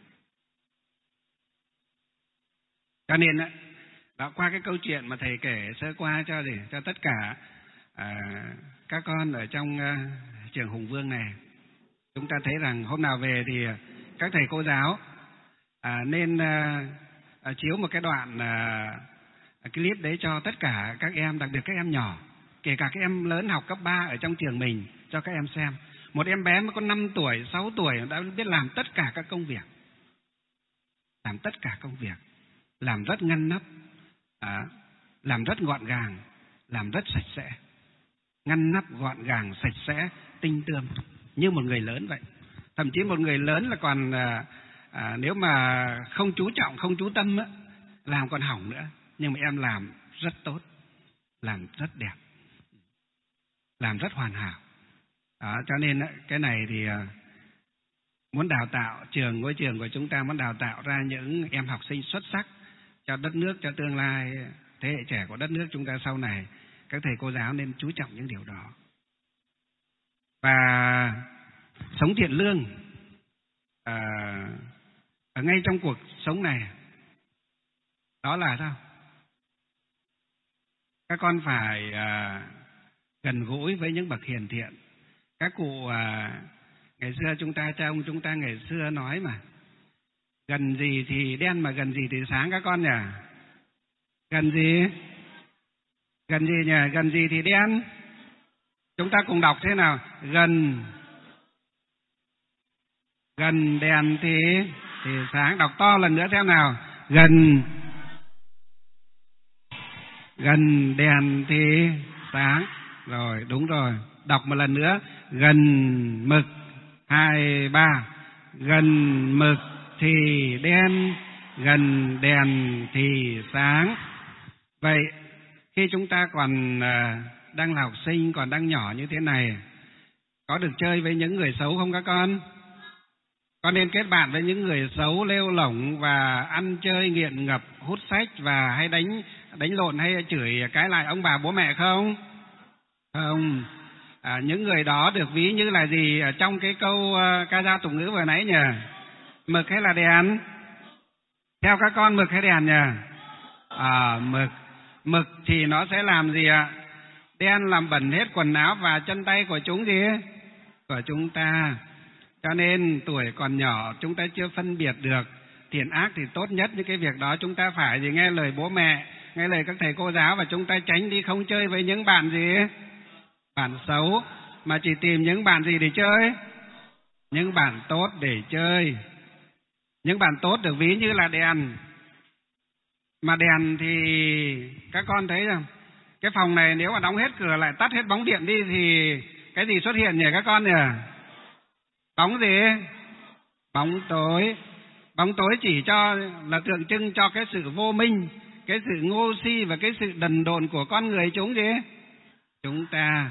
Cho nên qua cái câu chuyện mà thầy kể sơ qua cho tất cả các con ở trong trường Hùng Vương này, chúng ta thấy rằng hôm nào về thì các thầy cô giáo nên chiếu một cái đoạn clip đấy cho tất cả các em, đặc biệt các em nhỏ, kể cả các em lớn học cấp 3 ở trong trường mình, cho các em xem. Một em bé mới có 5 tuổi, 6 tuổi đã biết làm tất cả các công việc. Làm tất cả công việc, làm rất ngăn nắp, làm rất gọn gàng, làm rất sạch sẽ. Ngăn nắp, gọn gàng, sạch sẽ, tinh tươm, như một người lớn vậy. Thậm chí một người lớn là còn nếu mà không chú trọng, không chú tâm làm còn hỏng nữa. Nhưng mà em làm rất tốt, làm rất đẹp, làm rất hoàn hảo. Cho nên cái này thì muốn đào tạo ngôi trường của chúng ta muốn đào tạo ra những em học sinh xuất sắc cho đất nước, cho tương lai thế hệ trẻ của đất nước chúng ta sau này. Các thầy cô giáo nên chú trọng những điều đó. Và sống thiện lương ở ngay trong cuộc sống này, đó là sao? Các con phải gần gũi với những bậc hiền thiện. Các cụ ngày xưa cha ông chúng ta ngày xưa nói mà, gần gì thì đen mà gần gì thì sáng các con nhỉ? Gần gì nhỉ? Gần gì thì đen. Chúng ta cùng đọc thế nào? Gần đèn thì sáng. Đọc to lần nữa xem nào. Gần đèn thì sáng. Rồi, đúng rồi. Đọc một lần nữa. Gần mực 2, 3. Gần mực thì đen, gần đèn thì sáng. Vậy khi chúng ta còn đang là học sinh, còn đang nhỏ như thế này, có được chơi với những người xấu không các con? Có nên kết bạn với những người xấu, lêu lỏng và ăn chơi nghiện ngập, hút sách và hay đánh lộn hay chửi cái lại ông bà bố mẹ không? Không. Những người đó được ví như là gì ở trong cái câu ca dao tục ngữ vừa nãy nhỉ? Mực hay là đèn? Theo các con, mực hay đèn nhỉ? Mực thì nó sẽ làm gì ạ? Đen làm bẩn hết quần áo và chân tay của của chúng ta. Cho nên tuổi còn nhỏ chúng ta chưa phân biệt được thiện ác, thì tốt nhất những cái việc đó chúng ta phải nghe lời bố mẹ, nghe lời các thầy cô giáo, và chúng ta tránh đi, không chơi với những bạn bạn xấu, mà chỉ tìm những bạn gì để chơi? Những bạn tốt để chơi. Những bạn tốt được ví như là đèn. Mà đèn thì các con thấy rằng cái phòng này nếu mà đóng hết cửa lại, tắt hết bóng điện đi thì cái gì xuất hiện nhỉ các con nhỉ? Bóng gì? Bóng tối. Bóng tối chỉ là tượng trưng cho cái sự vô minh, cái sự ngu si và cái sự đần độn của con người chúng ta.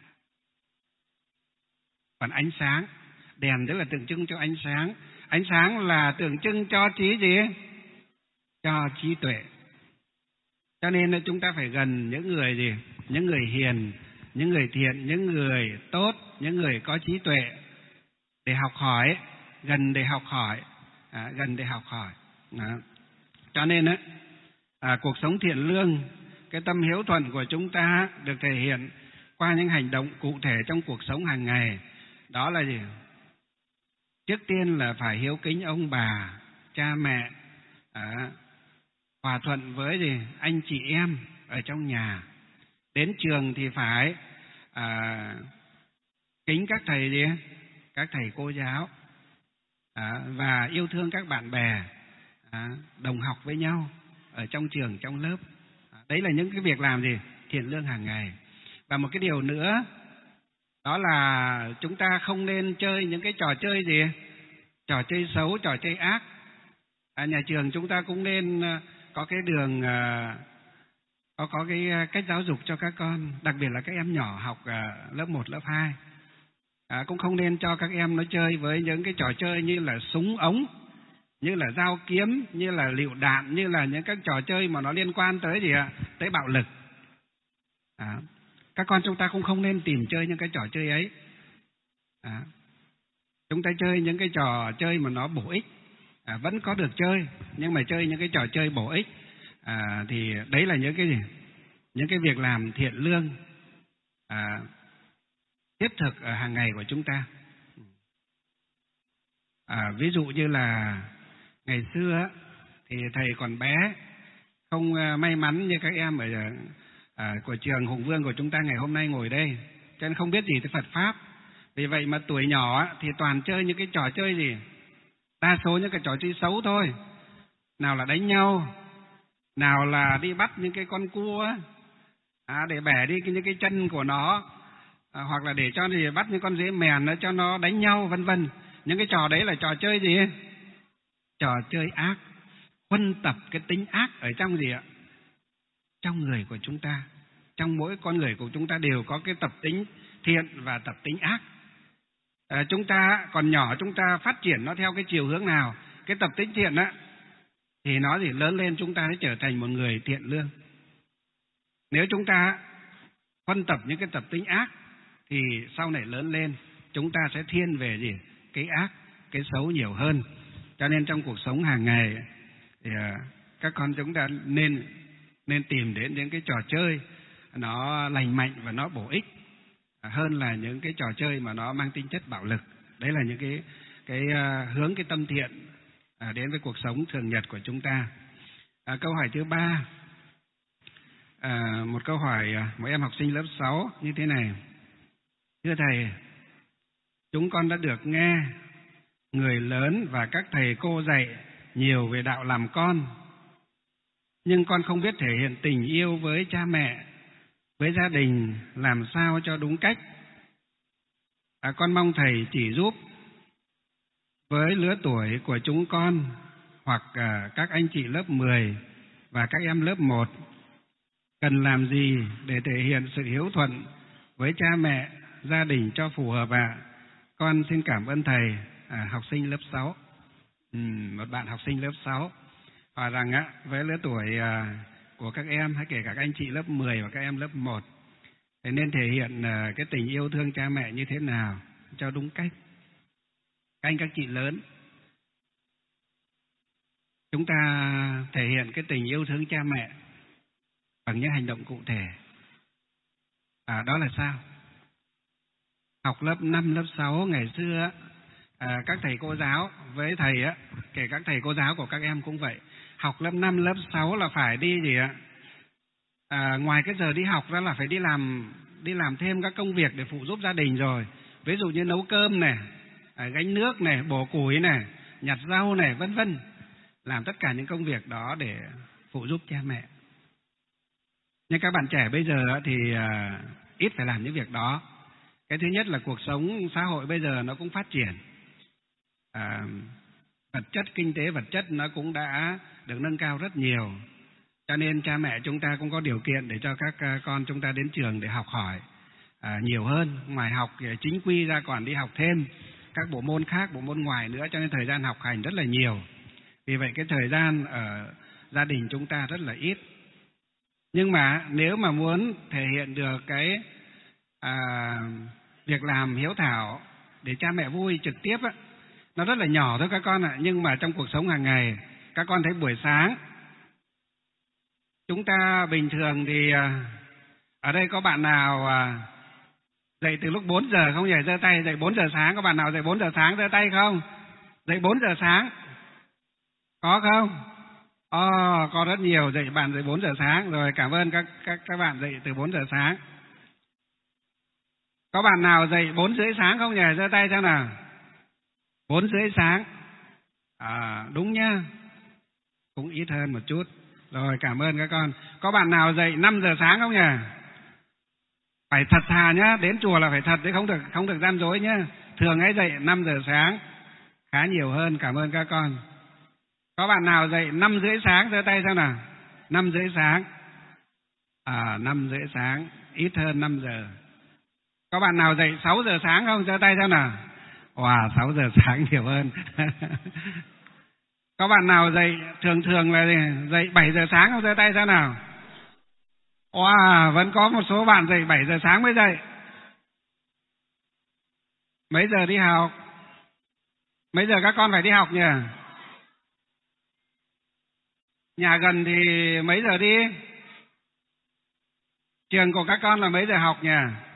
Còn ánh sáng, đèn tức là tượng trưng cho ánh sáng. Ánh sáng là tượng trưng cho cho trí tuệ. Cho nên chúng ta phải gần những người những người hiền, những người thiện, những người tốt, những người có trí tuệ để học hỏi, gần để học hỏi, gần để học hỏi. Đó. Cho nên cuộc sống thiện lương, cái tâm hiếu thuận của chúng ta được thể hiện qua những hành động cụ thể trong cuộc sống hàng ngày. Đó là gì? Trước tiên là phải hiếu kính ông bà, cha mẹ, hòa thuận với gì? Anh chị em ở trong nhà. Đến trường thì phải kính các thầy gì? Các thầy cô giáo, và yêu thương các bạn bè, đồng học với nhau ở trong trường, trong lớp. Đấy là những cái việc làm gì? Thiện lương hàng ngày. Và một cái điều nữa, đó là chúng ta không nên chơi những cái trò chơi gì? Trò chơi xấu, trò chơi ác. Nhà trường chúng ta cũng nên có cái đường, có cái cách giáo dục cho các con, đặc biệt là các em nhỏ học lớp 1, lớp 2. Cũng không nên cho các em nó chơi với những cái trò chơi như là súng ống, như là dao kiếm, như là lựu đạn, như là những các trò chơi mà nó liên quan tới gì ạ? Tới bạo lực. Các con chúng ta cũng không nên tìm chơi những cái trò chơi ấy. Chúng ta chơi những cái trò chơi mà nó bổ ích, vẫn có được chơi, nhưng mà chơi những cái trò chơi bổ ích, thì đấy là những cái gì? Những cái việc làm thiện lương thiết thực ở hàng ngày của chúng ta. Ví dụ như là ngày xưa thì thầy còn bé, không may mắn như các em ở của trường Hùng Vương của chúng ta ngày hôm nay ngồi đây, cho nên không biết gì tới Phật Pháp. Vì vậy mà tuổi nhỏ thì toàn chơi những cái trò chơi gì? Đa số những cái trò chơi xấu thôi. Nào là đánh nhau, nào là đi bắt những cái con cua để bẻ đi những cái chân của nó, hoặc là để cho gì bắt những con dế mèn nó cho nó đánh nhau, vân vân. Những cái trò đấy là trò chơi gì? Trò chơi ác, huân tập cái tính ác ở trong gì ạ? Trong người của chúng ta. Trong mỗi con người của chúng ta đều có cái tập tính thiện và tập tính ác. Chúng ta còn nhỏ, chúng ta phát triển nó theo cái chiều hướng nào? Cái tập tính thiện thì nó gì lớn lên chúng ta sẽ trở thành một người thiện lương. Nếu chúng ta huân tập những cái tập tính ác thì sau này lớn lên chúng ta sẽ thiên về gì? Cái ác, cái xấu nhiều hơn. Cho nên trong cuộc sống hàng ngày thì các con chúng ta nên tìm đến những cái trò chơi nó lành mạnh và nó bổ ích hơn là những cái trò chơi mà nó mang tính chất bạo lực. Đấy là những cái hướng cái tâm thiện đến với cuộc sống thường nhật của chúng ta. Câu hỏi thứ 3, một câu hỏi một em học sinh lớp 6 như thế này: thưa thầy, chúng con đã được nghe người lớn và các thầy cô dạy nhiều về đạo làm con, nhưng con không biết thể hiện tình yêu với cha mẹ, với gia đình làm sao cho đúng cách. Con mong thầy chỉ giúp với lứa tuổi của chúng con hoặc các anh chị lớp 10 và các em lớp 1 cần làm gì để thể hiện sự hiếu thuận với cha mẹ, gia đình cho phù hợp ạ. Con xin cảm ơn thầy. Học sinh lớp 6, một bạn học sinh lớp 6 hỏi rằng với lứa tuổi của các em, hay kể cả các anh chị lớp 10 và các em lớp 1 thì nên thể hiện cái tình yêu thương cha mẹ như thế nào cho đúng cách. Các anh các chị lớn, chúng ta thể hiện cái tình yêu thương cha mẹ bằng những hành động cụ thể. Đó là sao? Học lớp 5, lớp 6 ngày xưa các thầy cô giáo với thầy kể các thầy cô giáo của các em cũng vậy. Học lớp 5, lớp 6 là phải đi gì ngoài cái giờ đi học ra là phải đi làm thêm các công việc để phụ giúp gia đình rồi. Ví dụ như nấu cơm này, gánh nước này, bổ củi này, nhặt rau này, vân vân. Làm tất cả những công việc đó để phụ giúp cha mẹ. Nhưng các bạn trẻ bây giờ thì ít phải làm những việc đó. Cái thứ nhất là cuộc sống xã hội bây giờ nó cũng phát triển. Vật chất, kinh tế vật chất nó cũng đã được nâng cao rất nhiều. Cho nên cha mẹ chúng ta cũng có điều kiện để cho các con chúng ta đến trường để học hỏi nhiều hơn. Ngoài học chính quy ra còn đi học thêm các bộ môn khác, bộ môn ngoài nữa, cho nên thời gian học hành rất là nhiều. Vì vậy cái thời gian ở gia đình chúng ta rất là ít. Nhưng mà nếu mà muốn thể hiện được cái việc làm hiếu thảo để cha mẹ vui trực tiếp á, nó rất là nhỏ thôi các con ạ. Nhưng mà trong cuộc sống hàng ngày, các con thấy buổi sáng chúng ta bình thường thì ở đây có bạn nào dậy từ lúc 4 giờ không nhỉ? Giơ tay. Dậy 4 giờ sáng, có bạn nào dậy 4 giờ sáng giơ tay không? Dậy 4 giờ sáng có không? Có rất nhiều bạn dậy 4 giờ sáng rồi. Cảm ơn các bạn dậy từ 4 giờ sáng. Có bạn nào dậy 4 rưỡi sáng không nhỉ? Giơ tay xem nào. 4 rưỡi sáng. Đúng nhá. Cũng ít hơn một chút. Rồi, cảm ơn các con. Có bạn nào dậy 5 giờ sáng không nhỉ? Phải thật thà nhá, đến chùa là phải thật chứ không được gian dối nhá. Thường ấy dậy 5 giờ sáng khá nhiều hơn, cảm ơn các con. Có bạn nào dậy 5 rưỡi sáng giơ tay xem nào. 5 rưỡi sáng. 5 rưỡi sáng, ít hơn 5 giờ. Có bạn nào dậy 6 giờ sáng không? Giơ tay xem nào. 6 giờ sáng nhiều hơn. Có bạn nào dậy thường là dậy 7 giờ sáng không? Giơ tay xem nào. Vẫn có một số bạn dậy 7 giờ sáng mới dậy. Mấy giờ đi học? Mấy giờ các con phải đi học nhỉ? Nhà gần thì mấy giờ đi? Trường của các con là mấy giờ học nhỉ?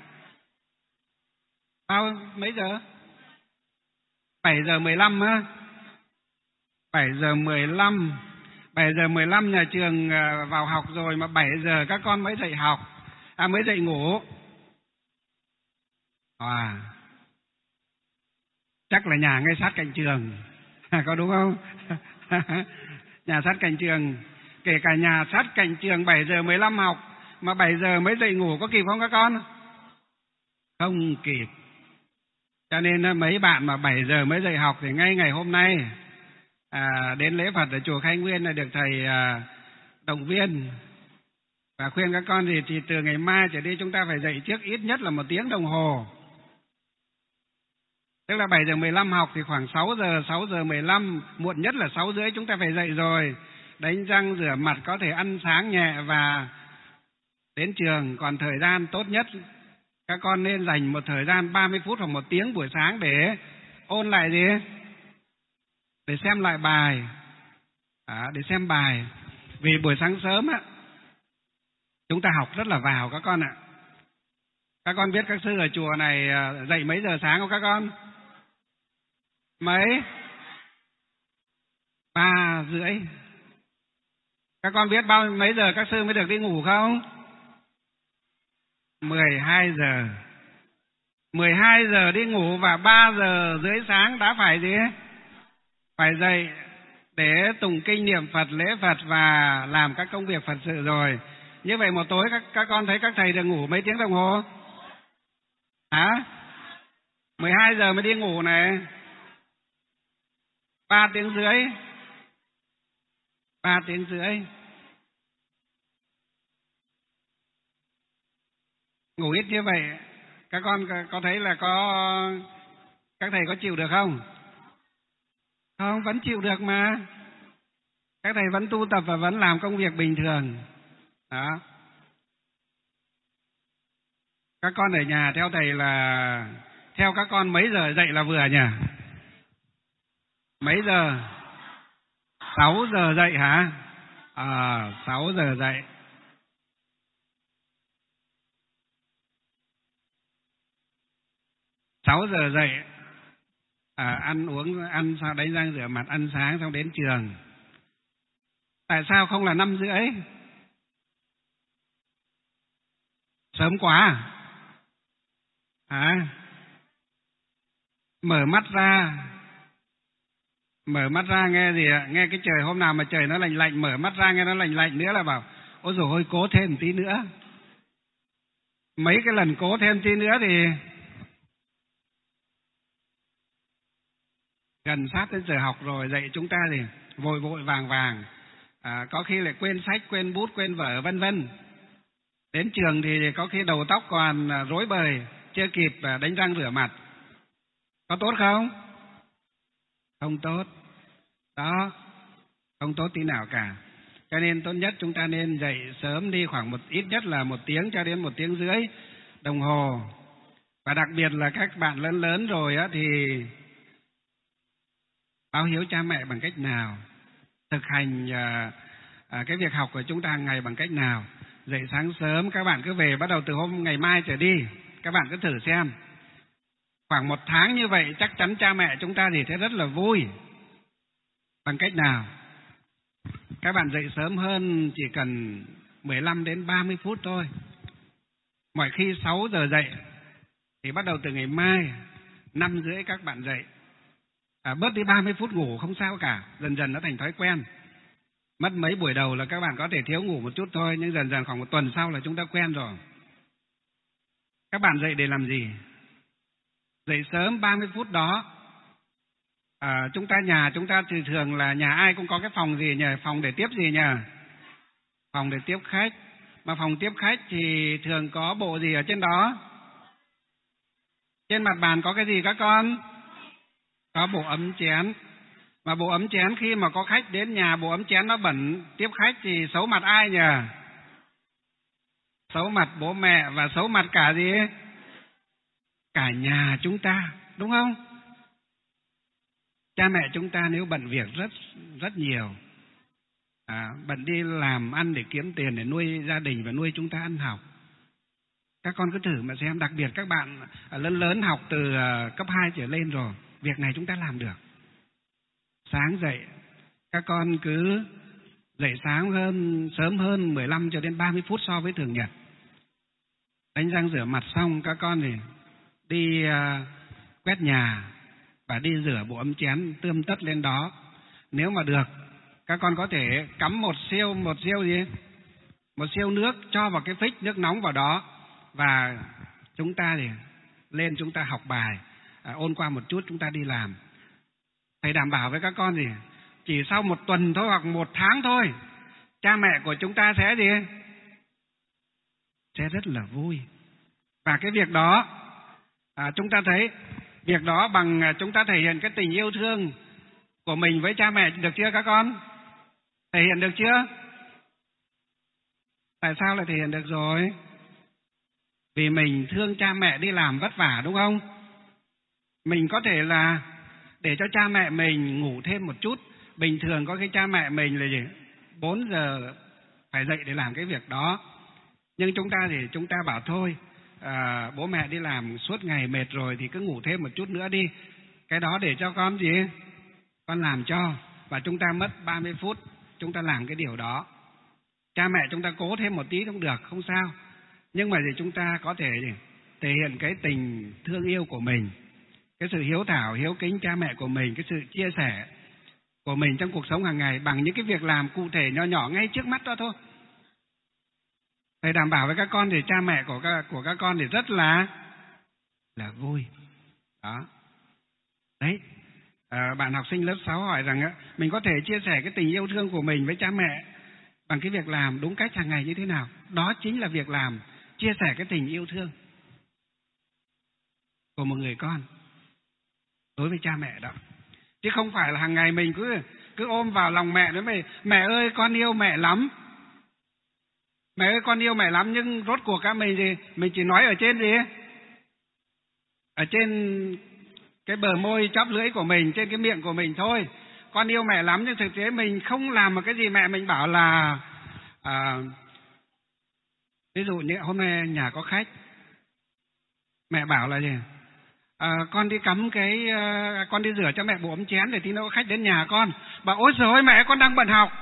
Mấy giờ? 7 giờ 15 á. 7 giờ 15. 7 giờ 15 nhà trường vào học rồi mà 7 giờ các con mới dậy học. Mới dậy ngủ. Chắc là nhà ngay sát cạnh trường. Có đúng không? Nhà sát cạnh trường. Kể cả nhà sát cạnh trường 7 giờ 15 học mà 7 giờ mới dậy ngủ có kịp không các con? Không kịp. Cho nên mấy bạn mà 7 giờ mới dậy học thì ngay ngày hôm nay đến lễ Phật ở chùa Khai Nguyên là được thầy động viên và khuyên các con thì từ ngày mai trở đi chúng ta phải dậy trước ít nhất là 1 tiếng đồng hồ. Tức là 7 giờ 15 học thì khoảng 6 giờ 15, muộn nhất là 6 rưỡi chúng ta phải dậy rồi. Đánh răng, rửa mặt, có thể ăn sáng nhẹ và đến trường. Còn thời gian tốt nhất, các con nên dành một thời gian 30 phút hoặc 1 tiếng buổi sáng để ôn lại gì? Để xem lại bài. Để xem bài. Vì buổi sáng sớm á, chúng ta học rất là vào các con ạ. Các con biết các sư ở chùa này dậy mấy giờ sáng không các con? Mấy? 3 rưỡi. Các con biết mấy giờ các sư mới được đi ngủ không? 12 giờ. 12 giờ đi ngủ và 3 giờ rưỡi sáng đã phải gì? Phải dậy để tụng kinh niệm Phật, lễ Phật và làm các công việc Phật sự rồi. Như vậy một tối các con thấy các thầy được ngủ mấy tiếng đồng hồ? 12 giờ mới đi ngủ này. 3 tiếng rưỡi. 3 tiếng rưỡi. Ngủ ít như vậy, các con có thấy là các thầy có chịu được không? Không, vẫn chịu được mà. Các thầy vẫn tu tập và vẫn làm công việc bình thường. Đó. Các con ở nhà theo thầy là theo các con mấy giờ dậy là vừa nhỉ? Mấy giờ? 6 giờ dậy hả? 6 giờ dậy. 6 giờ dậy, ăn uống, ăn sao đánh răng rửa mặt, ăn sáng xong đến trường. Tại sao không là 5 rưỡi? Sớm quá Mở mắt ra nghe gì ạ? Nghe cái trời hôm nào mà trời nó lạnh lạnh, mở mắt ra nghe nó lạnh lạnh nữa là bảo ôi dồi ôi, cố thêm tí nữa. Mấy cái lần cố thêm tí nữa thì gần sát đến giờ học rồi, dạy chúng ta thì vội vội vàng, có khi lại quên sách, quên bút, quên vở vân vân. Đến trường thì có khi đầu tóc còn rối bời, chưa kịp đánh răng rửa mặt. Có tốt không? Không tốt. Đó, không tốt tí nào cả. Cho nên tốt nhất chúng ta nên dậy sớm đi, khoảng ít nhất là 1 tiếng cho đến 1 tiếng rưỡi. đồng hồ. Và đặc biệt là các bạn lớn lớn rồi á, thì báo hiếu cha mẹ bằng cách nào? Thực hành cái việc học của chúng ta hàng ngày bằng cách nào? Dậy sáng sớm, các bạn cứ về, bắt đầu từ hôm ngày mai trở đi, các bạn cứ thử xem. Khoảng 1 tháng như vậy chắc chắn cha mẹ chúng ta thì sẽ rất là vui. Bằng cách nào? Các bạn dậy sớm hơn chỉ cần 15 đến 30 phút thôi. Mọi khi 6 giờ dậy thì bắt đầu từ ngày mai 5 rưỡi các bạn dậy. Bớt đi 30 phút ngủ không sao cả, dần dần nó thành thói quen. Mất mấy buổi đầu là các bạn có thể thiếu ngủ một chút thôi, nhưng dần dần khoảng 1 tuần sau là chúng ta quen rồi. Các bạn dậy để làm gì? Dậy sớm 30 phút đó, nhà chúng ta thì thường là nhà ai cũng có cái phòng gì nhỉ? Phòng để tiếp gì nhỉ? Phòng để tiếp khách. Mà phòng tiếp khách thì thường có bộ gì ở trên đó? Trên mặt bàn có cái gì các con? Có bộ ấm chén. Mà bộ ấm chén khi mà có khách đến nhà, bộ ấm chén nó bẩn tiếp khách thì xấu mặt ai nhỉ? Xấu mặt bố mẹ và xấu mặt cả gì? Cả nhà chúng ta, đúng không? Cha mẹ chúng ta nếu bận việc rất nhiều, bận đi làm ăn để kiếm tiền để nuôi gia đình và nuôi chúng ta ăn học. Các con cứ thử mà xem, đặc biệt các bạn lớn học từ cấp 2 trở lên rồi, việc này chúng ta làm được. Sáng dậy, các con cứ dậy sớm hơn 15 cho đến 30 phút so với thường nhật. Đánh răng rửa mặt xong, các con thì đi quét nhà và đi rửa bộ ấm chén tươm tất lên đó. Nếu mà được, các con có thể cắm một siêu nước cho vào cái phích nước nóng vào đó, và chúng ta thì lên chúng ta học bài, ôn qua một chút chúng ta đi làm. Thầy đảm bảo với các con thì chỉ sau 1 tuần thôi hoặc 1 tháng thôi, cha mẹ của chúng ta sẽ rất là vui. Và cái việc đó chúng ta thấy việc đó bằng chúng ta thể hiện cái tình yêu thương của mình với cha mẹ, được chưa các con? Thể hiện được chưa? Tại sao lại thể hiện được rồi? Vì mình thương cha mẹ đi làm vất vả, đúng không? Mình có thể là để cho cha mẹ mình ngủ thêm một chút. Bình thường có cái cha mẹ mình là 4 giờ phải dậy để làm cái việc đó. Nhưng chúng ta bảo thôi, bố mẹ đi làm suốt ngày mệt rồi thì cứ ngủ thêm một chút nữa đi. Cái đó để cho con con làm cho. Và chúng ta mất 30 phút chúng ta làm cái điều đó. Cha mẹ chúng ta cố thêm một tí cũng được, không sao. Nhưng mà chúng ta có thể thể hiện cái tình thương yêu của mình, cái sự hiếu thảo, hiếu kính cha mẹ của mình, cái sự chia sẻ của mình trong cuộc sống hàng ngày bằng những cái việc làm cụ thể nhỏ nhỏ ngay trước mắt đó thôi. Thầy đảm bảo với các con thì cha mẹ của các con thì rất là vui. Đó. Đấy. Bạn học sinh lớp 6 hỏi rằng mình có thể chia sẻ cái tình yêu thương của mình với cha mẹ bằng cái việc làm đúng cách hàng ngày như thế nào? Đó chính là việc làm chia sẻ cái tình yêu thương của một người con đối với cha mẹ đó. Chứ không phải là hàng ngày mình cứ ôm vào lòng mẹ nói mẹ ơi con yêu mẹ lắm. Mẹ ơi con yêu mẹ lắm, nhưng rốt cuộc mình chỉ nói ở trên ở trên cái bờ môi chóp lưỡi của mình, trên cái miệng của mình thôi. Con yêu mẹ lắm, nhưng thực tế mình không làm một cái gì mẹ mình bảo là ví dụ như hôm nay nhà có khách, mẹ bảo là gì? Con đi cắm con đi rửa cho mẹ bộ ấm chén để tí nữa có khách đến nhà con. Bảo ôi giời ơi mẹ, con đang bận học.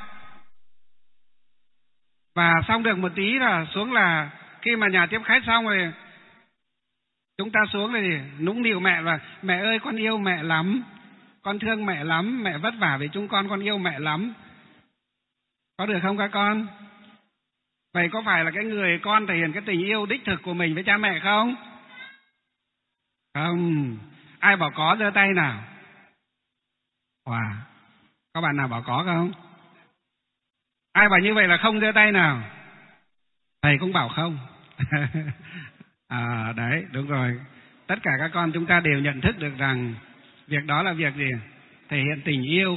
Và xong được một tí là xuống, là khi mà nhà tiếp khách xong rồi chúng ta xuống rồi nũng nịu mẹ là mẹ ơi con yêu mẹ lắm, con thương mẹ lắm, mẹ vất vả vì chúng con yêu mẹ lắm. Có được không các con? Vậy có phải là cái người con thể hiện cái tình yêu đích thực của mình với cha mẹ không? Không. Ai bảo có giơ tay nào? Wow. Có bạn nào bảo có không? Ai bảo như vậy là không giơ tay nào? Thầy cũng bảo không. Đấy, đúng rồi. Tất cả các con chúng ta đều nhận thức được rằng việc đó là việc gì? Thể hiện tình yêu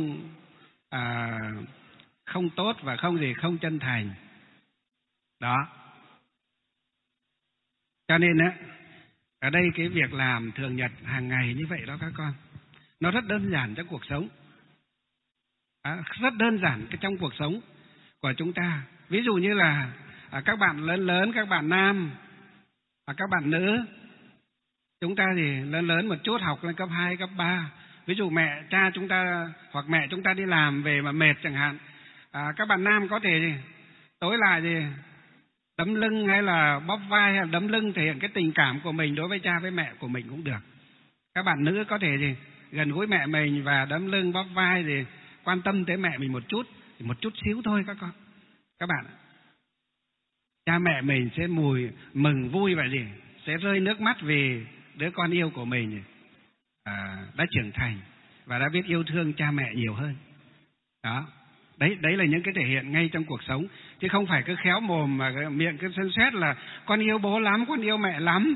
không tốt và không chân thành. Đó. Cho nên á, ở đây cái việc làm thường nhật hàng ngày như vậy đó các con, nó rất đơn giản trong cuộc sống. Rất đơn giản trong cuộc sống của chúng ta. Ví dụ như là các bạn lớn, các bạn nam, các bạn nữ, chúng ta thì lớn một chút, học lên cấp 2, cấp 3. Ví dụ cha chúng ta hoặc mẹ chúng ta đi làm về mà mệt chẳng hạn, các bạn nam có thể tối lại thì đấm lưng hay là bóp vai hay là đấm lưng, thể hiện cái tình cảm của mình đối với cha với mẹ của mình cũng được. Các bạn nữ có thể thì gần gũi mẹ mình và đấm lưng bóp vai thì quan tâm tới mẹ mình một chút xíu thôi các bạn. Cha mẹ mình sẽ mừng vui vậy gì, sẽ rơi nước mắt vì đứa con yêu của mình đã trưởng thành và đã biết yêu thương cha mẹ nhiều hơn. Đó, đấy là những cái thể hiện ngay trong cuộc sống, chứ không phải cứ khéo mồm mà miệng cứ sân xét là con yêu bố lắm, con yêu mẹ lắm.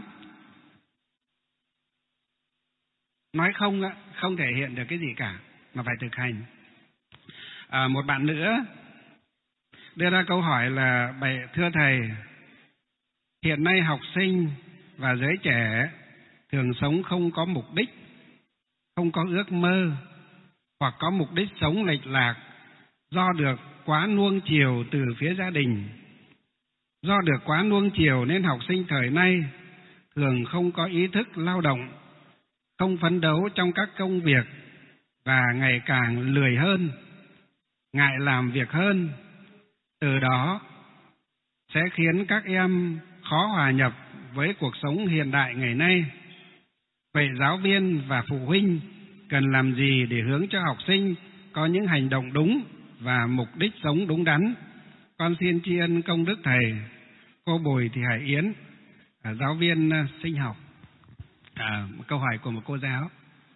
Nói không thể hiện được cái gì cả, mà phải thực hành. Một bạn nữa đưa ra câu hỏi là: thưa thầy, hiện nay học sinh và giới trẻ thường sống không có mục đích, không có ước mơ, hoặc có mục đích sống lệch lạc do được quá nuông chiều từ phía gia đình. Do được quá nuông chiều nên học sinh thời nay thường không có ý thức lao động, không phấn đấu trong các công việc và ngày càng lười hơn, ngại làm việc hơn. Từ đó sẽ khiến các em khó hòa nhập với cuộc sống hiện đại ngày nay. Vậy giáo viên và phụ huynh cần làm gì để hướng cho học sinh có những hành động đúng và mục đích sống đúng đắn? Con xin tri ân công đức thầy. Cô Bùi Thị Hải Yến, giáo viên sinh học. Một câu hỏi của một cô giáo.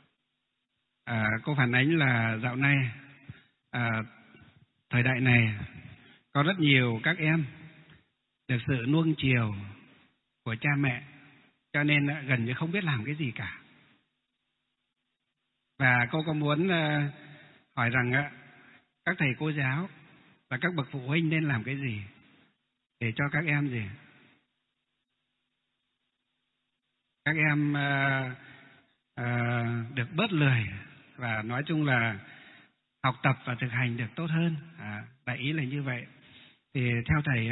Cô phản ánh là dạo này thời đại này có rất nhiều các em được sự nuông chiều của cha mẹ, cho nên gần như không biết làm cái gì cả. Và cô có muốn hỏi rằng các thầy cô giáo và các bậc phụ huynh nên làm cái gì để cho các em các em được bớt lười và nói chung là học tập và thực hành được tốt hơn. Đại ý là như vậy. Thì theo thầy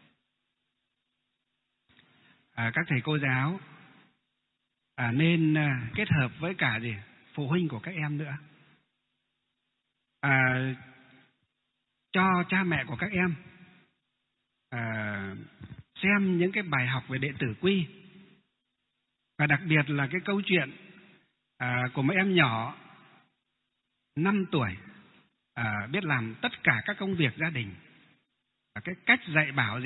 các thầy cô giáo nên kết hợp với cả phụ huynh của các em nữa, cho cha mẹ của các em xem những cái bài học về đệ tử quy, và đặc biệt là cái câu chuyện của mấy em nhỏ 5 tuổi biết làm tất cả các công việc gia đình. Cái cách dạy bảo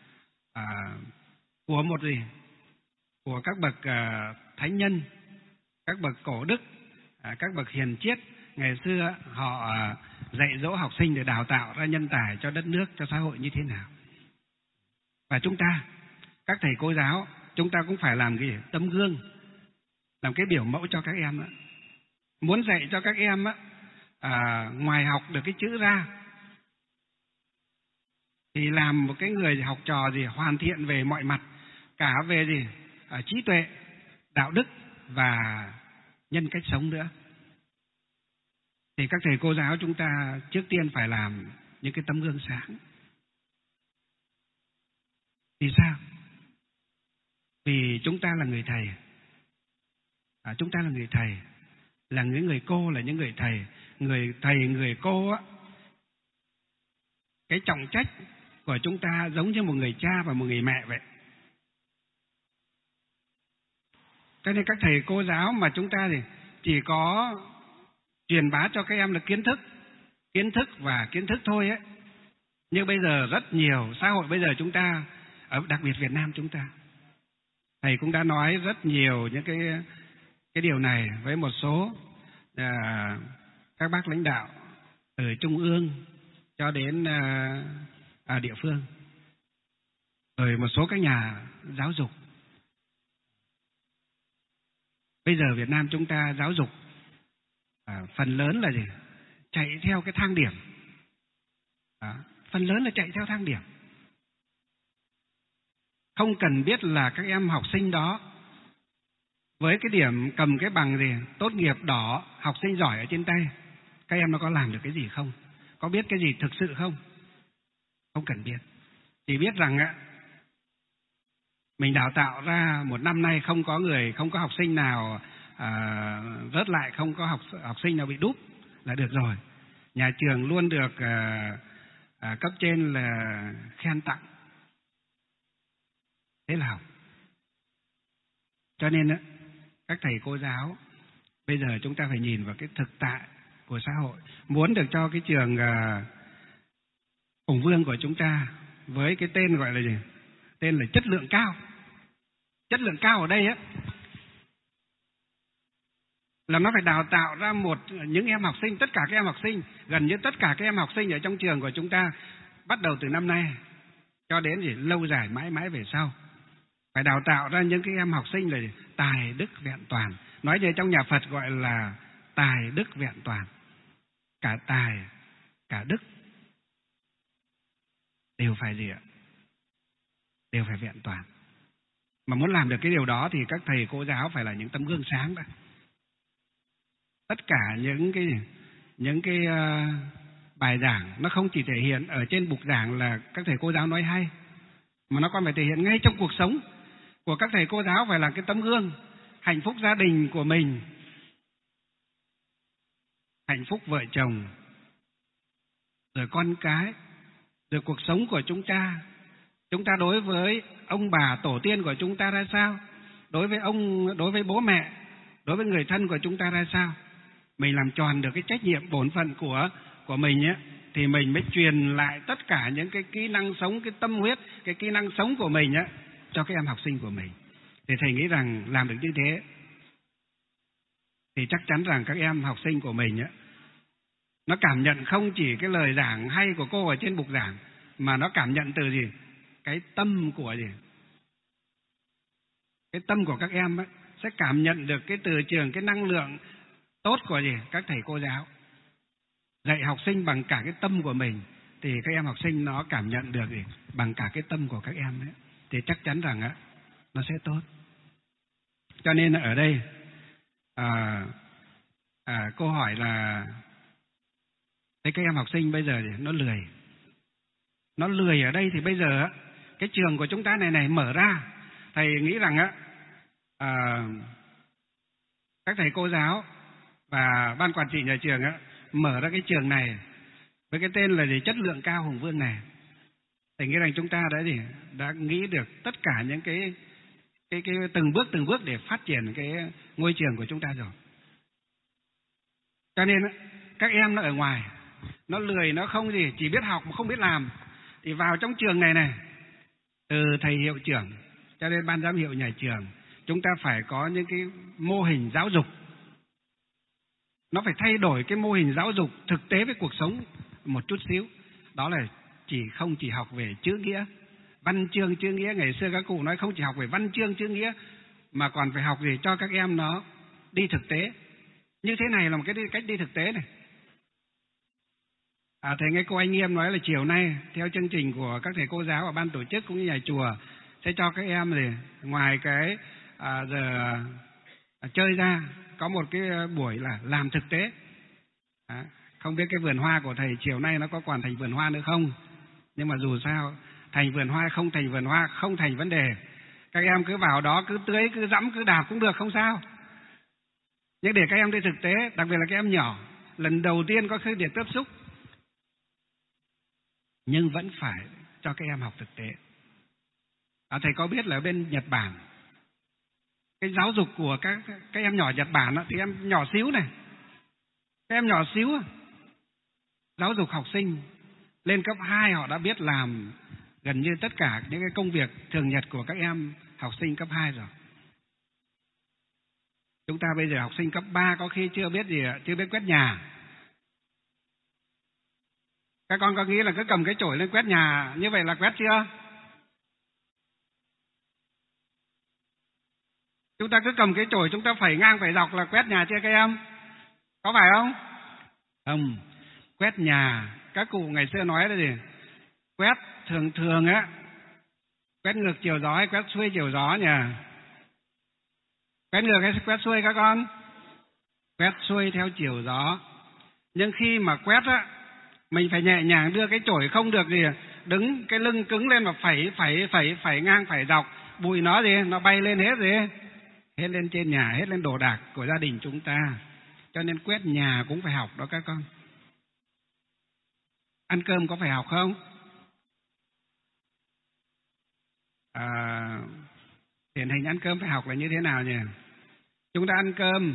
của các bậc thánh nhân, các bậc cổ đức, các bậc hiền triết ngày xưa, họ dạy dỗ học sinh để đào tạo ra nhân tài cho đất nước, cho xã hội như thế nào. Và chúng ta, các thầy cô giáo, chúng ta cũng phải làm cái tấm gương, làm cái biểu mẫu cho các em. Muốn dạy cho các em ngoài học được cái chữ ra, thì làm một cái người học trò hoàn thiện về mọi mặt, cả về trí tuệ, đạo đức và nhân cách sống nữa. Thì các thầy cô giáo chúng ta trước tiên phải làm những cái tấm gương sáng. Vì sao? Vì chúng ta là người thầy. Chúng ta là người thầy, là những người cô, là những người thầy. Người thầy, người cô cái trọng trách của chúng ta giống như một người cha và một người mẹ vậy. Cho nên các thầy cô giáo mà chúng ta chỉ có truyền bá cho các em là kiến thức và kiến thức thôi ấy. Nhưng bây giờ rất nhiều xã hội bây giờ chúng ta, đặc biệt Việt Nam chúng ta, thầy cũng đã nói rất nhiều những cái điều này với một số các bác lãnh đạo từ trung ương cho đến địa phương, rồi một số các nhà giáo dục. Bây giờ Việt Nam chúng ta giáo dục phần lớn là chạy theo cái thang điểm. Phần lớn là chạy theo thang điểm, không cần biết là các em học sinh đó với cái điểm cầm cái bằng gì tốt nghiệp đỏ, học sinh giỏi ở trên tay, các em nó có làm được cái gì không, có biết cái gì thực sự không? Không cần biết. Chỉ biết rằng mình đào tạo ra một năm nay không có học sinh nào rớt lại, không có học sinh nào bị đúp là được rồi. Nhà trường luôn được cấp trên là khen tặng. Thế là học. Cho nên các thầy cô giáo bây giờ chúng ta phải nhìn vào cái thực tại của xã hội. Muốn được cho cái trường Hùng Vương của chúng ta với cái tên gọi là gì? Tên là chất lượng cao. Chất lượng cao ở đây là nó phải đào tạo ra những em học sinh, tất cả các em học sinh, gần như tất cả các em học sinh ở trong trường của chúng ta, bắt đầu từ năm nay cho đến lâu dài mãi mãi về sau, phải đào tạo ra những cái em học sinh là tài đức vẹn toàn. Nói về trong nhà Phật gọi là tài đức vẹn toàn, cả tài cả đức đều phải gì ạ? Đều phải vẹn toàn. Mà muốn làm được cái điều đó thì các thầy cô giáo phải là những tấm gương sáng đó. Tất cả những cái bài giảng nó không chỉ thể hiện ở trên bục giảng là các thầy cô giáo nói hay, mà nó còn phải thể hiện ngay trong cuộc sống của các thầy cô giáo, phải là cái tấm gương hạnh phúc gia đình của mình, hạnh phúc vợ chồng, rồi con cái, rồi cuộc sống của chúng ta. Chúng ta đối với ông bà tổ tiên của chúng ta ra sao, đối với bố mẹ, đối với người thân của chúng ta ra sao. Mình làm tròn được cái trách nhiệm bổn phận của mình thì mình mới truyền lại tất cả những cái kỹ năng sống, cái tâm huyết, cái kỹ năng sống của mình cho các em học sinh của mình. Thì thầy nghĩ rằng làm được như thế thì chắc chắn rằng các em học sinh của mình nó cảm nhận không chỉ cái lời giảng hay của cô ở trên bục giảng, mà nó cảm nhận từ gì? Cái tâm của gì? Cái tâm của các em sẽ cảm nhận được cái từ trường, cái năng lượng tốt của gì? Các thầy cô giáo dạy học sinh bằng cả cái tâm của mình, thì các em học sinh nó cảm nhận được gì? Bằng cả cái tâm của các em ấy, thì chắc chắn rằng nó sẽ tốt. Cho nên ở đây cô hỏi là thế các em học sinh bây giờ thì nó lười ở đây thì bây giờ cái trường của chúng ta này mở ra, thầy nghĩ rằng các thầy cô giáo và ban quản trị nhà trường mở ra cái trường này với cái tên là chất lượng cao Hùng Vương này. Thầy nghĩ rằng chúng ta đã nghĩ được tất cả những cái từng bước để phát triển cái ngôi trường của chúng ta rồi. Cho nên các em nó ở ngoài, nó lười, nó không chỉ biết học mà không biết làm, thì vào trong trường này từ thầy hiệu trưởng cho đến ban giám hiệu nhà trường, chúng ta phải có những cái mô hình giáo dục. Nó phải thay đổi cái mô hình giáo dục thực tế với cuộc sống một chút xíu. Đó là không chỉ học về chữ nghĩa, văn chương chữ nghĩa. Ngày xưa các cụ nói không chỉ học về văn chương chữ nghĩa, mà còn phải học gì cho các em nó đi thực tế. Như thế này là một cái cách đi thực tế này. Thầy nghe cô Anh Nghiêm nói là chiều nay theo chương trình của các thầy cô giáo ở ban tổ chức cũng như nhà chùa sẽ cho các em ngoài cái giờ chơi ra có một cái buổi là làm thực tế. Không biết cái vườn hoa của thầy chiều nay nó có còn thành vườn hoa nữa không, nhưng mà dù sao thành vườn hoa không thành vườn hoa không thành vấn đề. Các em cứ vào đó cứ tưới, cứ dẫm, cứ đạp cũng được, không sao. Nhưng để các em đi thực tế, đặc biệt là các em nhỏ lần đầu tiên có cái việc tiếp xúc, nhưng vẫn phải cho các em học thực tế. Thầy có biết là ở bên Nhật Bản, cái giáo dục của các em nhỏ Nhật Bản thì em nhỏ xíu này, các em nhỏ xíu giáo dục học sinh lên cấp 2 họ đã biết làm gần như tất cả những cái công việc thường nhật của các em học sinh cấp 2 rồi. Chúng ta bây giờ học sinh cấp 3 có khi chưa biết gì, chưa biết quét nhà. Các con có nghĩ là cứ cầm cái chổi lên quét nhà như vậy là quét chưa? Chúng ta cứ cầm cái chổi chúng ta phẩy ngang phẩy dọc là quét nhà chưa các em? Có phải không? Không. Quét nhà, các cụ ngày xưa nói là gì? Quét thường Quét ngược chiều gió hay quét xuôi chiều gió nhỉ? Quét ngược hay quét xuôi các con? Quét xuôi theo chiều gió. Nhưng khi mà quét á, mình phải nhẹ nhàng đưa cái chổi, không được gì đứng cái lưng cứng lên mà phẩy ngang phẩy dọc, bụi nó gì nó bay lên hết gì, hết lên trên nhà, hết lên đồ đạc của gia đình chúng ta. Cho nên quét nhà cũng phải học đó các con. Ăn cơm có phải học không? Điển hình ăn cơm phải học là như thế nào nhỉ? Chúng ta ăn cơm,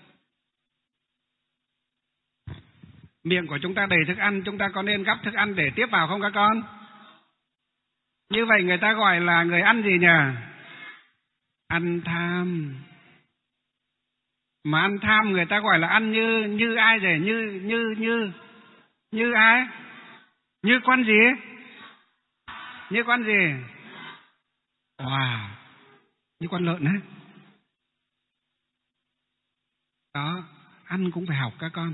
miệng của chúng ta đầy thức ăn, chúng ta có nên gắp thức ăn để tiếp vào không các con? Như vậy người ta gọi là người ăn gì nhỉ? Ăn tham. Mà ăn tham người ta gọi là ăn như ai vậy? Như ai? Như con gì? Như con gì? Wow, như con lợn ấy. Đó, ăn cũng phải học các con.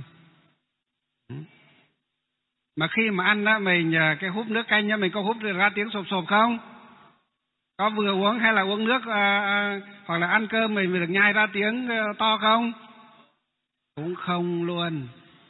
Mà khi mà ăn đó, mình cái húp nước canh nhá, mình có húp ra tiếng sộp sộp không? Có vừa uống hay là uống nước hoặc là ăn cơm mình được nhai ra tiếng to không? Cũng không luôn.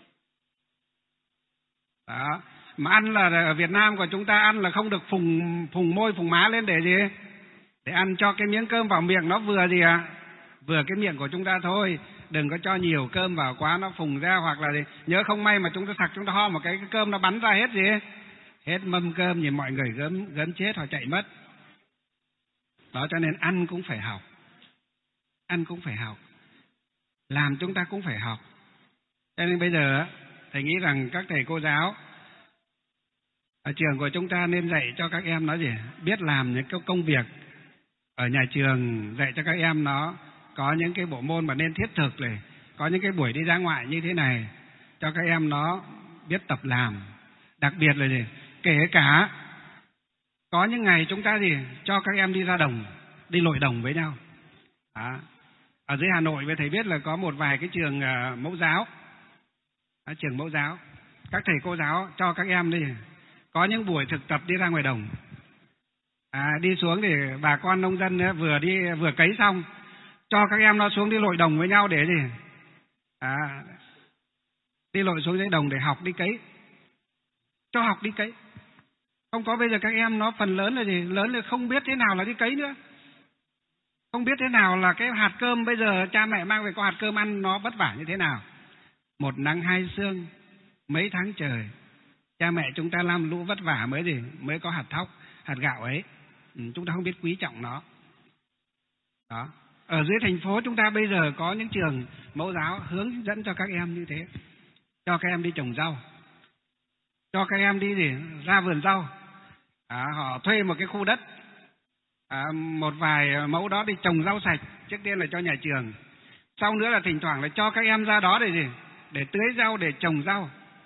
Đó. Mà ăn là ở Việt Nam của chúng ta ăn là không được phùng môi phùng má lên để gì? Để ăn cho cái miếng cơm vào miệng nó vừa gì ạ? Vừa cái miệng của chúng ta thôi. Đừng có cho nhiều cơm vào quá nó phùng ra, hoặc là gì? Nhớ không may mà chúng ta sặc, chúng ta ho một cái cơm nó bắn ra hết gì? Hết mâm cơm, nhìn mọi người gớm chết họ chạy mất. Đó, cho nên ăn cũng phải học. Ăn cũng phải học. Làm chúng ta cũng phải học. Cho nên bây giờ thầy nghĩ rằng các thầy cô giáo ở trường của chúng ta nên dạy cho các em nó gì? Biết làm những cái công việc ở nhà trường, dạy cho các em nó có những cái bộ môn mà nên thiết thực này, có những cái buổi đi ra ngoại như thế này, cho các em nó biết tập làm. Đặc biệt là gì? Kể cả có những ngày chúng ta gì cho các em đi ra đồng, đi lội đồng với nhau. Đó. Ở dưới Hà Nội với thầy biết là có một vài cái trường mẫu giáo, trường mẫu giáo, các thầy cô giáo cho các em đi có những buổi thực tập đi ra ngoài đồng. Đi xuống để bà con nông dân vừa cấy xong, cho các em nó xuống đi lội đồng với nhau để gì? Đi lội xuống dưới đồng để học đi cấy. Cho học đi cấy. Không có bây giờ các em nó phần lớn là gì? Lớn là không biết thế nào là đi cấy nữa. Không biết thế nào là cái hạt cơm bây giờ cha mẹ mang về có hạt cơm ăn nó vất vả như thế nào. Một nắng hai sương, mấy tháng trời. Cha mẹ chúng ta làm lũ vất vả mới có hạt thóc, hạt gạo ấy. Chúng ta không biết quý trọng nó. Đó. Ở dưới thành phố chúng ta bây giờ có những trường mẫu giáo hướng dẫn cho các em như thế. Cho các em đi trồng rau. Cho các em đi ra vườn rau. Họ thuê một cái khu đất, một vài mẫu đó đi trồng rau sạch. Trước tiên là cho nhà trường. Sau nữa là thỉnh thoảng là cho các em ra đó để gì? Để tưới rau, để trồng rau.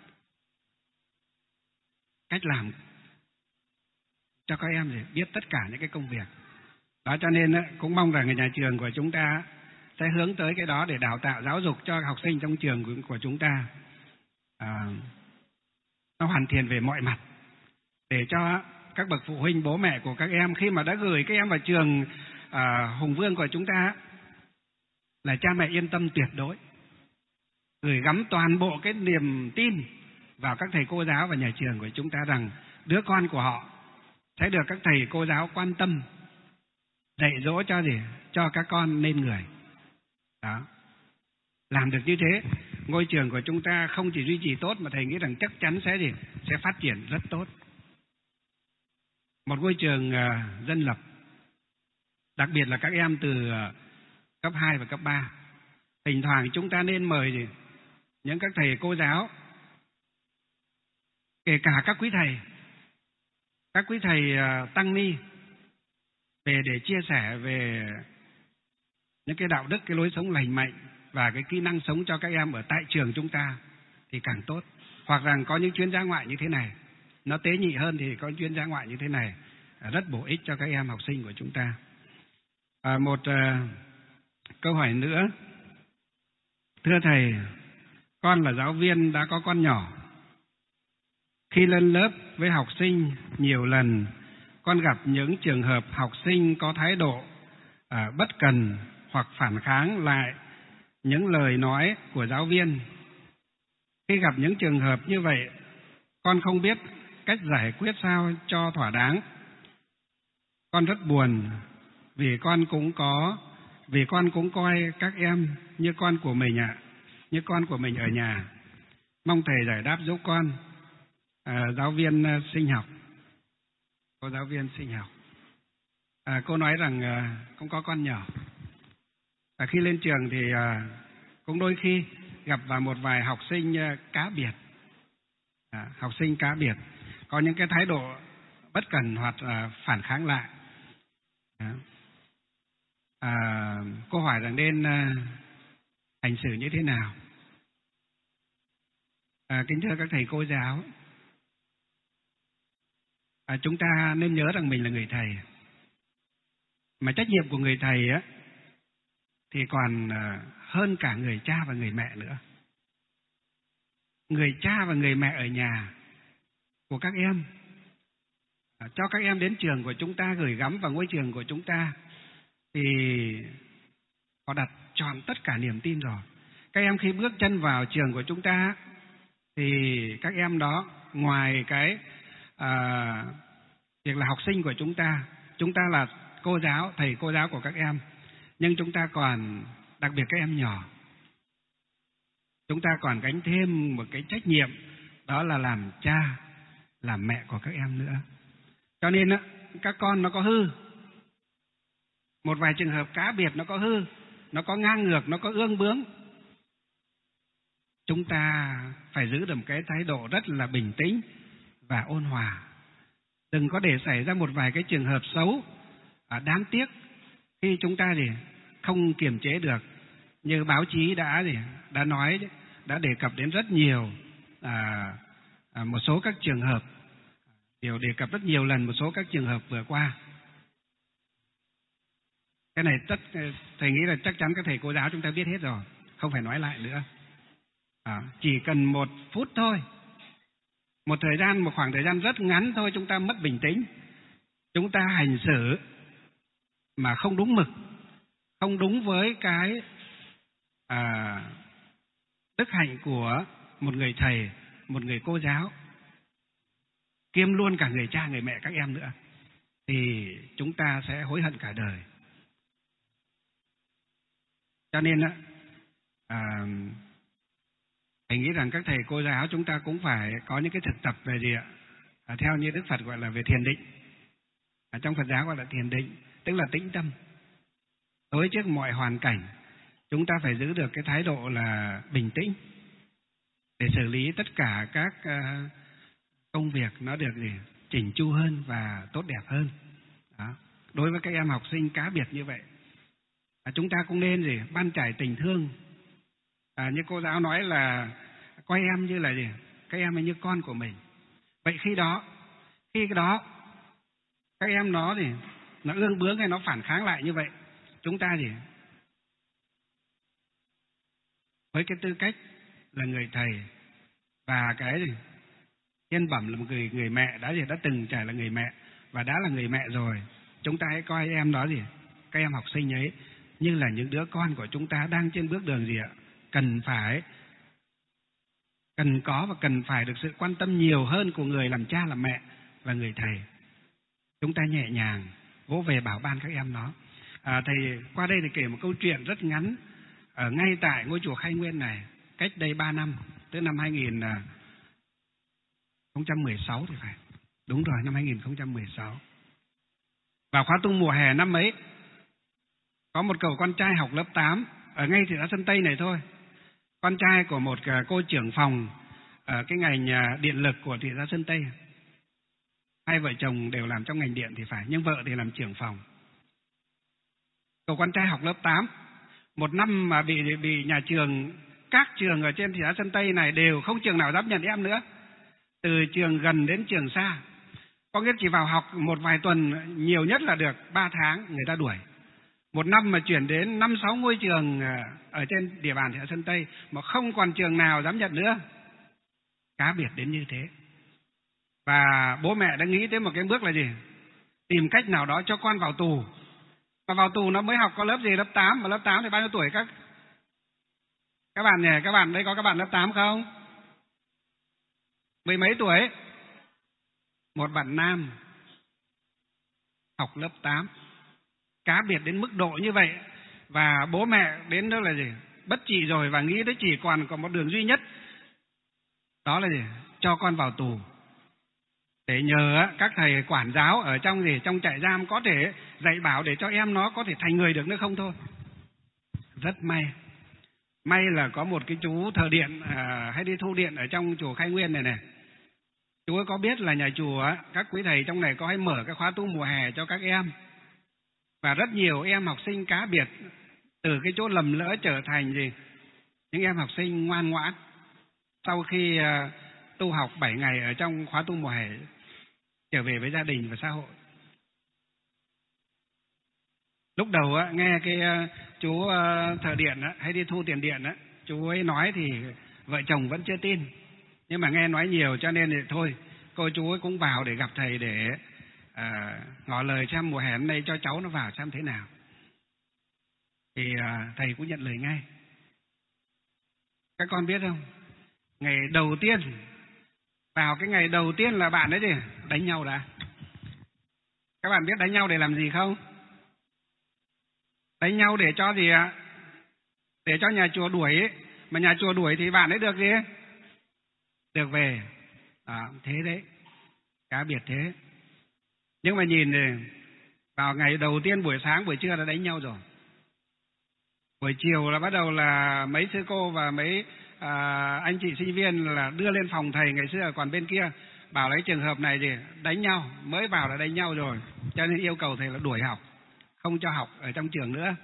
Cách làm cho các em biết tất cả những cái công việc. Đó, cho nên cũng mong rằng nhà trường của chúng ta sẽ hướng tới cái đó để đào tạo giáo dục cho học sinh trong trường của chúng ta nó hoàn thiện về mọi mặt, để cho các bậc phụ huynh, bố mẹ của các em khi mà đã gửi các em vào trường Hùng Vương của chúng ta là cha mẹ yên tâm tuyệt đối, gửi gắm toàn bộ cái niềm tin vào các thầy cô giáo và nhà trường của chúng ta rằng đứa con của họ sẽ được các thầy cô giáo quan tâm, dạy dỗ cho các con nên người. Đó. Làm được như thế, ngôi trường của chúng ta không chỉ duy trì tốt mà thầy nghĩ rằng chắc chắn sẽ phát triển rất tốt. Một ngôi trường dân lập, đặc biệt là các em từ cấp 2 và cấp 3. Thỉnh thoảng chúng ta nên mời những các thầy cô giáo, kể cả các quý thầy tăng ni về để chia sẻ về những cái đạo đức, cái lối sống lành mạnh và cái kỹ năng sống cho các em ở tại trường chúng ta thì càng tốt. Hoặc rằng có những chuyến ra ngoại như thế này, nó tế nhị hơn thì có chuyến ra ngoại như thế này rất bổ ích cho các em học sinh của chúng ta. Một câu hỏi nữa. Thưa thầy, con là giáo viên đã có con nhỏ. Khi lên lớp với học sinh nhiều lần, con gặp những trường hợp học sinh có thái độ bất cần hoặc phản kháng lại những lời nói của giáo viên. Khi gặp những trường hợp như vậy, con không biết cách giải quyết sao cho thỏa đáng. Con rất buồn vì con cũng coi các em như con của mình như con của mình ở nhà. Mong thầy giải đáp giúp con. Giáo viên sinh học. Cô giáo viên sinh học. Cô nói rằng cũng có con nhỏ. Khi lên trường thì cũng đôi khi gặp vào một vài học sinh cá biệt. Học sinh cá biệt có những cái thái độ bất cần hoặc phản kháng lại. Cô hỏi rằng nên hành xử như thế nào? Kính thưa các thầy cô giáo, chúng ta nên nhớ rằng mình là người thầy, mà trách nhiệm của người thầy thì còn hơn cả người cha và người mẹ nữa. Người cha và người mẹ ở nhà của các em, cho các em đến trường của chúng ta, gửi gắm vào ngôi trường của chúng ta, thì họ đặt trọn tất cả niềm tin rồi. Các em khi bước chân vào trường của chúng ta thì các em đó, ngoài cái việc là học sinh của chúng ta là cô giáo, thầy cô giáo của các em, nhưng chúng ta còn, đặc biệt các em nhỏ, chúng ta còn gánh thêm một cái trách nhiệm, đó là làm cha, làm mẹ của các em nữa. Cho nên các con nó có hư, một vài trường hợp cá biệt nó có hư, nó có ngang ngược, nó có ương bướng, chúng ta phải giữ được một cái thái độ rất là bình tĩnh và ôn hòa. Đừng có để xảy ra một vài cái trường hợp xấu, đáng tiếc khi chúng ta thì không kiềm chế được. Như báo chí đã nói, đã đề cập đến rất nhiều một số các trường hợp, đề cập rất nhiều lần một số các trường hợp vừa qua. Cái này thầy nghĩ là chắc chắn các thầy cô giáo chúng ta biết hết rồi, không phải nói lại nữa. Chỉ cần 1 phút thôi, một khoảng thời gian rất ngắn thôi, chúng ta mất bình tĩnh, chúng ta hành xử mà không đúng mực, không đúng với cái đức hạnh của một người thầy, một người cô giáo, kiêm luôn cả người cha, người mẹ các em nữa, thì chúng ta sẽ hối hận cả đời. Cho nên thầy nghĩ rằng các thầy cô giáo chúng ta cũng phải có những cái thực tập về gì theo như Đức Phật gọi là về thiền định. Trong Phật giáo gọi là thiền định, tức là tĩnh tâm. Đối trước mọi hoàn cảnh, chúng ta phải giữ được cái thái độ là bình tĩnh để xử lý tất cả các công việc nó được chỉnh chu hơn và tốt đẹp hơn. Đối với các em học sinh cá biệt như vậy, chúng ta cũng nên ban trải tình thương. Như cô giáo nói là coi em như là các em như con của mình. Vậy khi cái đó các em nó ương bướng hay nó phản kháng lại như vậy, chúng ta với cái tư cách là người thầy và cái nhân bẩm là một người mẹ đã từng trải là người mẹ và đã là người mẹ rồi, chúng ta hãy coi em đó các em học sinh ấy như là những đứa con của chúng ta đang trên bước đường cần có và cần phải được sự quan tâm nhiều hơn của người làm cha làm mẹ và người thầy. Chúng ta nhẹ nhàng vỗ về bảo ban các em nó. Thầy qua đây thì kể một câu chuyện rất ngắn ở ngay tại ngôi chùa Khai Nguyên này, cách đây 3 năm, tức năm 2016 thì phải. Đúng rồi, năm 2016. Vào khóa tu mùa hè năm ấy, có một cậu con trai học lớp 8 ở ngay thị xã Sơn Tây này thôi. Con trai của một cô trưởng phòng ở cái ngành điện lực của thị xã Sơn Tây. Hai vợ chồng đều làm trong ngành điện thì phải, nhưng vợ thì làm trưởng phòng. Cậu con trai học lớp 8, một năm mà bị nhà trường, các trường ở trên thị xã Sơn Tây này đều không trường nào dám nhận em nữa. Từ trường gần đến trường xa. Có nghĩa chỉ vào học một vài tuần, nhiều nhất là được 3 tháng, người ta đuổi. Một năm mà chuyển đến 5-6 ngôi trường ở trên địa bàn thị xã Sơn Tây mà không còn trường nào dám nhận nữa. Cá biệt đến như thế. Và bố mẹ đã nghĩ tới một cái bước là gì? tìm cách nào đó cho con vào tù. Mà vào tù nó mới học có lớp gì? Lớp 8. Mà lớp 8 thì bao nhiêu tuổi các bạn nhỉ? Các bạn đây có các bạn lớp 8 không? Mười mấy tuổi? Một bạn nam học lớp 8, cá biệt đến mức độ như vậy, và bố mẹ đến đó là gì? Bất trị rồi, và nghĩ đấy chỉ còn có một đường duy nhất, đó là gì? Cho con vào tù để nhờ các thầy quản giáo ở trong trại giam có thể dạy bảo để cho em nó có thể thành người được nữa không thôi. Rất may là có một cái chú thợ điện hay đi thu điện ở trong chùa Khai Nguyên này. Chú ấy có biết là nhà chùa các quý thầy trong này có hay mở cái khóa tu mùa hè cho các em, và rất nhiều em học sinh cá biệt từ cái chỗ lầm lỡ trở thành gì? Những em học sinh ngoan ngoãn. Sau khi tu học 7 ngày ở trong khóa tu mùa hè, trở về với gia đình và xã hội. Lúc đầu nghe cái chú thợ điện hay đi thu tiền điện chú ấy nói thì vợ chồng vẫn chưa tin, nhưng mà nghe nói nhiều cho nên thì thôi, cô chú ấy cũng vào để gặp thầy để ngỏ lời xem mùa hè hôm nay cho cháu nó vào xem thế nào. Thì thầy cũng nhận lời ngay. Các con biết không, ngày đầu tiên, vào cái ngày đầu tiên là bạn ấy gì? Đánh nhau đã. Các bạn biết đánh nhau để làm gì không? Đánh nhau để cho gì ạ? Để cho nhà chùa đuổi ấy. Mà nhà chùa đuổi thì bạn ấy được gì? Được về. Thế đấy, cá biệt thế. Nhưng mà nhìn thì vào ngày đầu tiên buổi sáng buổi trưa đã đánh nhau rồi. Buổi chiều là bắt đầu là mấy sư cô và mấy anh chị sinh viên là đưa lên phòng thầy ngày xưa còn bên kia, bảo lấy trường hợp này thì đánh nhau, mới vào là đánh nhau rồi, cho nên yêu cầu thầy là đuổi học, không cho học ở trong trường nữa.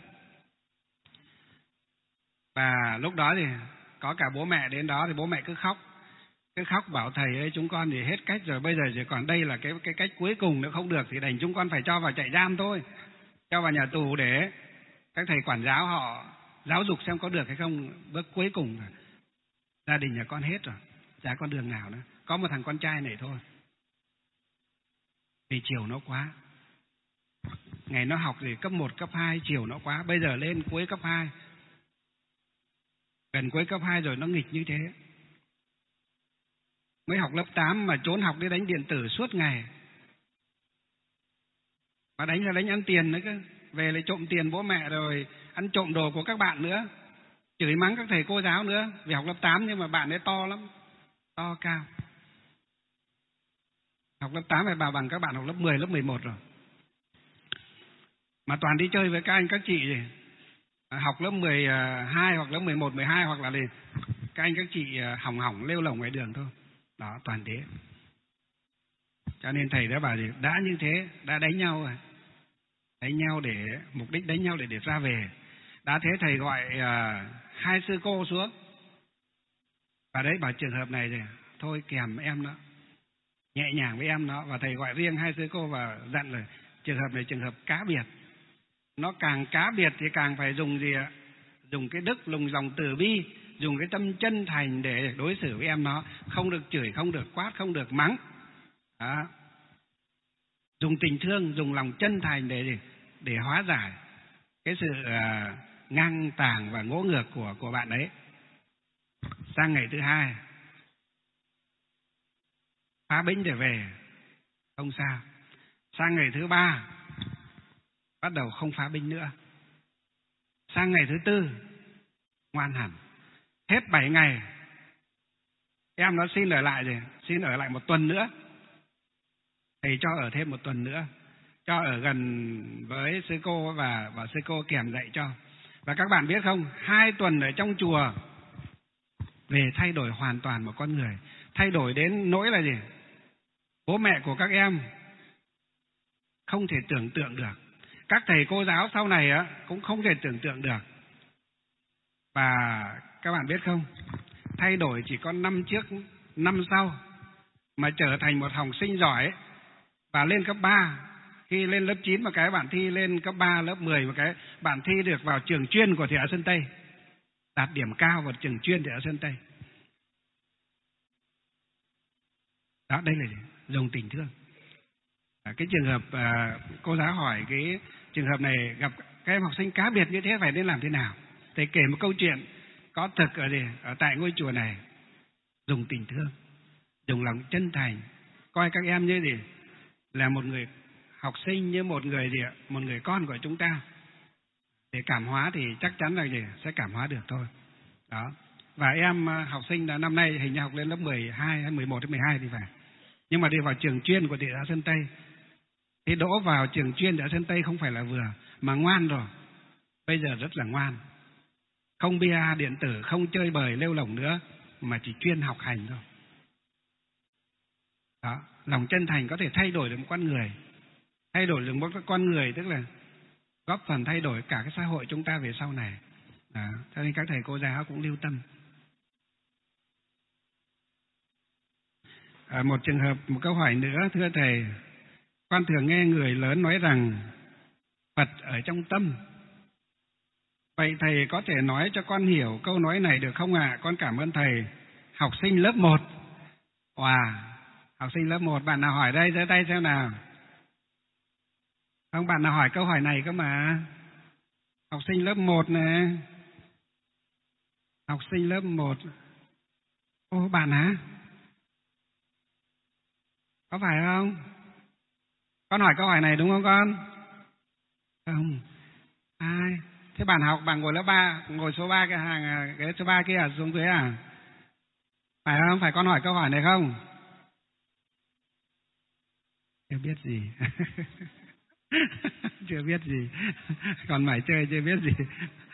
Và lúc đó thì có cả bố mẹ đến đó, thì bố mẹ cứ khóc bảo thầy ơi, chúng con thì hết cách rồi, bây giờ chỉ còn đây là cái cách cuối cùng nữa, không được thì đành chúng con phải cho vào trại giam thôi, cho vào nhà tù để các thầy quản giáo họ giáo dục xem có được hay không. Bước cuối cùng rồi, gia đình nhà con hết rồi, chả con đường nào nữa, có một thằng con trai này thôi. Vì chiều nó quá, ngày nó học thì cấp 1, cấp 2, chiều nó quá, bây giờ lên cuối cấp 2, gần cuối cấp 2 rồi nó nghịch như thế. Mới học lớp 8 mà trốn học đi đánh điện tử suốt ngày, mà đánh là đánh ăn tiền nữa cơ, về lại trộm tiền bố mẹ rồi ăn trộm đồ của các bạn nữa, chửi mắng các thầy cô giáo nữa. Vì học lớp 8 nhưng mà bạn ấy to lắm, to cao. Học lớp 8 phải bảo bằng các bạn học lớp 10, lớp 11 rồi. Mà toàn đi chơi với các anh các chị gì. Học lớp 12 hoặc lớp 11, 12 hoặc là gì, các anh các chị hỏng lêu lỏng ngoài đường thôi. Đó, toàn thế. Cho nên thầy đã bảo gì, đã như thế, đã đánh nhau rồi. Đánh nhau để, mục đích đánh nhau để ra về. Đã thế thầy gọi 2 sư cô xuống. Và đấy bảo trường hợp này thì thôi kèm em nó, nhẹ nhàng với em nó. Và thầy gọi riêng 2 sư cô và dặn là trường hợp này trường hợp cá biệt. Nó càng cá biệt thì càng phải dùng gì ạ? Dùng cái đức, dùng dòng từ bi, dùng cái tâm chân thành để đối xử với em nó. Không được chửi, không được quát, không được mắng. Đó. Dùng tình thương, dùng lòng chân thành để hóa giải cái sự ngang tàng và ngỗ ngược của bạn ấy. Sang ngày thứ 2 phá bĩnh để về, không sao. Sang ngày thứ 3 bắt đầu không phá bĩnh nữa. Sang ngày thứ 4 ngoan hẳn. Hết 7 ngày em nó xin ở lại rồi, xin ở lại 1 tuần nữa. Thầy cho ở thêm 1 tuần nữa, cho ở gần với sư cô và sư cô kèm dạy cho. Và các bạn biết không, 2 tuần ở trong chùa về thay đổi hoàn toàn một con người. Thay đổi đến nỗi là gì? Bố mẹ của các em không thể tưởng tượng được. Các thầy cô giáo sau này cũng không thể tưởng tượng được. Và các bạn biết không, thay đổi chỉ có năm trước, năm sau mà trở thành một học sinh giỏi. Và lên cấp 3, khi lên lớp 9 mà cái bạn thi lên cấp 3, lớp 10 mà cái bạn thi được vào trường chuyên của thị xã Sơn Tây, đạt điểm cao vào trường chuyên thị xã Sơn Tây. Đó, đây là dùng tình thương. Cái trường hợp cô giáo hỏi cái trường hợp này gặp các em học sinh cá biệt như thế phải nên làm thế nào? Thầy kể một câu chuyện có thực ở tại ngôi chùa này. Dùng tình thương, dùng lòng chân thành, coi các em như gì là một người học sinh, như một người con của chúng ta. Để cảm hóa thì chắc chắn là sẽ cảm hóa được thôi. Đó. Và em học sinh là năm nay hình như học lên lớp 12 hay 11 đến 12 thì phải. Nhưng mà đi vào trường chuyên của thị xã Sơn Tây. Thì đỗ vào trường chuyên thị xã Sơn Tây không phải là vừa, mà ngoan rồi. Bây giờ rất là ngoan. Không bia điện tử, không chơi bời lêu lổng nữa, mà chỉ chuyên học hành thôi. Đó. Lòng chân thành có thể thay đổi được một con người. Thay đổi được một con người tức là góp phần thay đổi cả cái xã hội chúng ta về sau này. Đó. Cho nên các thầy cô giáo cũng lưu tâm. Một trường hợp, một câu hỏi nữa, thưa thầy, con thường nghe người lớn nói rằng Phật ở trong tâm. Vậy thầy có thể nói cho con hiểu câu nói này được không ạ? Con cảm ơn thầy. Học sinh lớp 1. Wow, học sinh lớp 1, bạn nào hỏi đây, giơ tay xem nào. Không, bạn nào hỏi câu hỏi này cơ mà. Học sinh lớp 1 nè. Học sinh lớp 1. Ô, bạn hả? Có phải không? Con hỏi câu hỏi này đúng không con? Không. Ai? Thế bạn học, bạn ngồi lớp 3, ngồi số 3 cái hàng, cái số 3 kia à, xuống dưới à? Phải không? Phải con hỏi câu hỏi này không? Chưa biết gì. Chưa biết gì. Còn mải chơi chưa biết gì.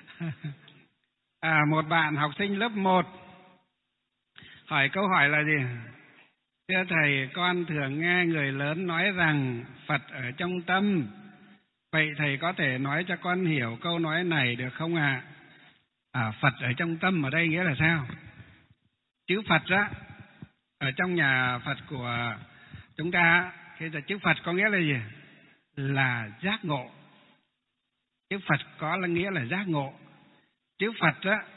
Một bạn học sinh lớp 1 hỏi câu hỏi là gì? Thưa thầy, con thường nghe người lớn nói rằng Phật ở trong tâm. Vậy thầy có thể nói cho con hiểu câu nói này được không ạ? Phật ở trong tâm ở đây nghĩa là sao? Chữ Phật á, ở trong nhà Phật của chúng ta, khi là chữ Phật có nghĩa là gì? Là giác ngộ. Chữ Phật có là nghĩa là giác ngộ. Chữ Phật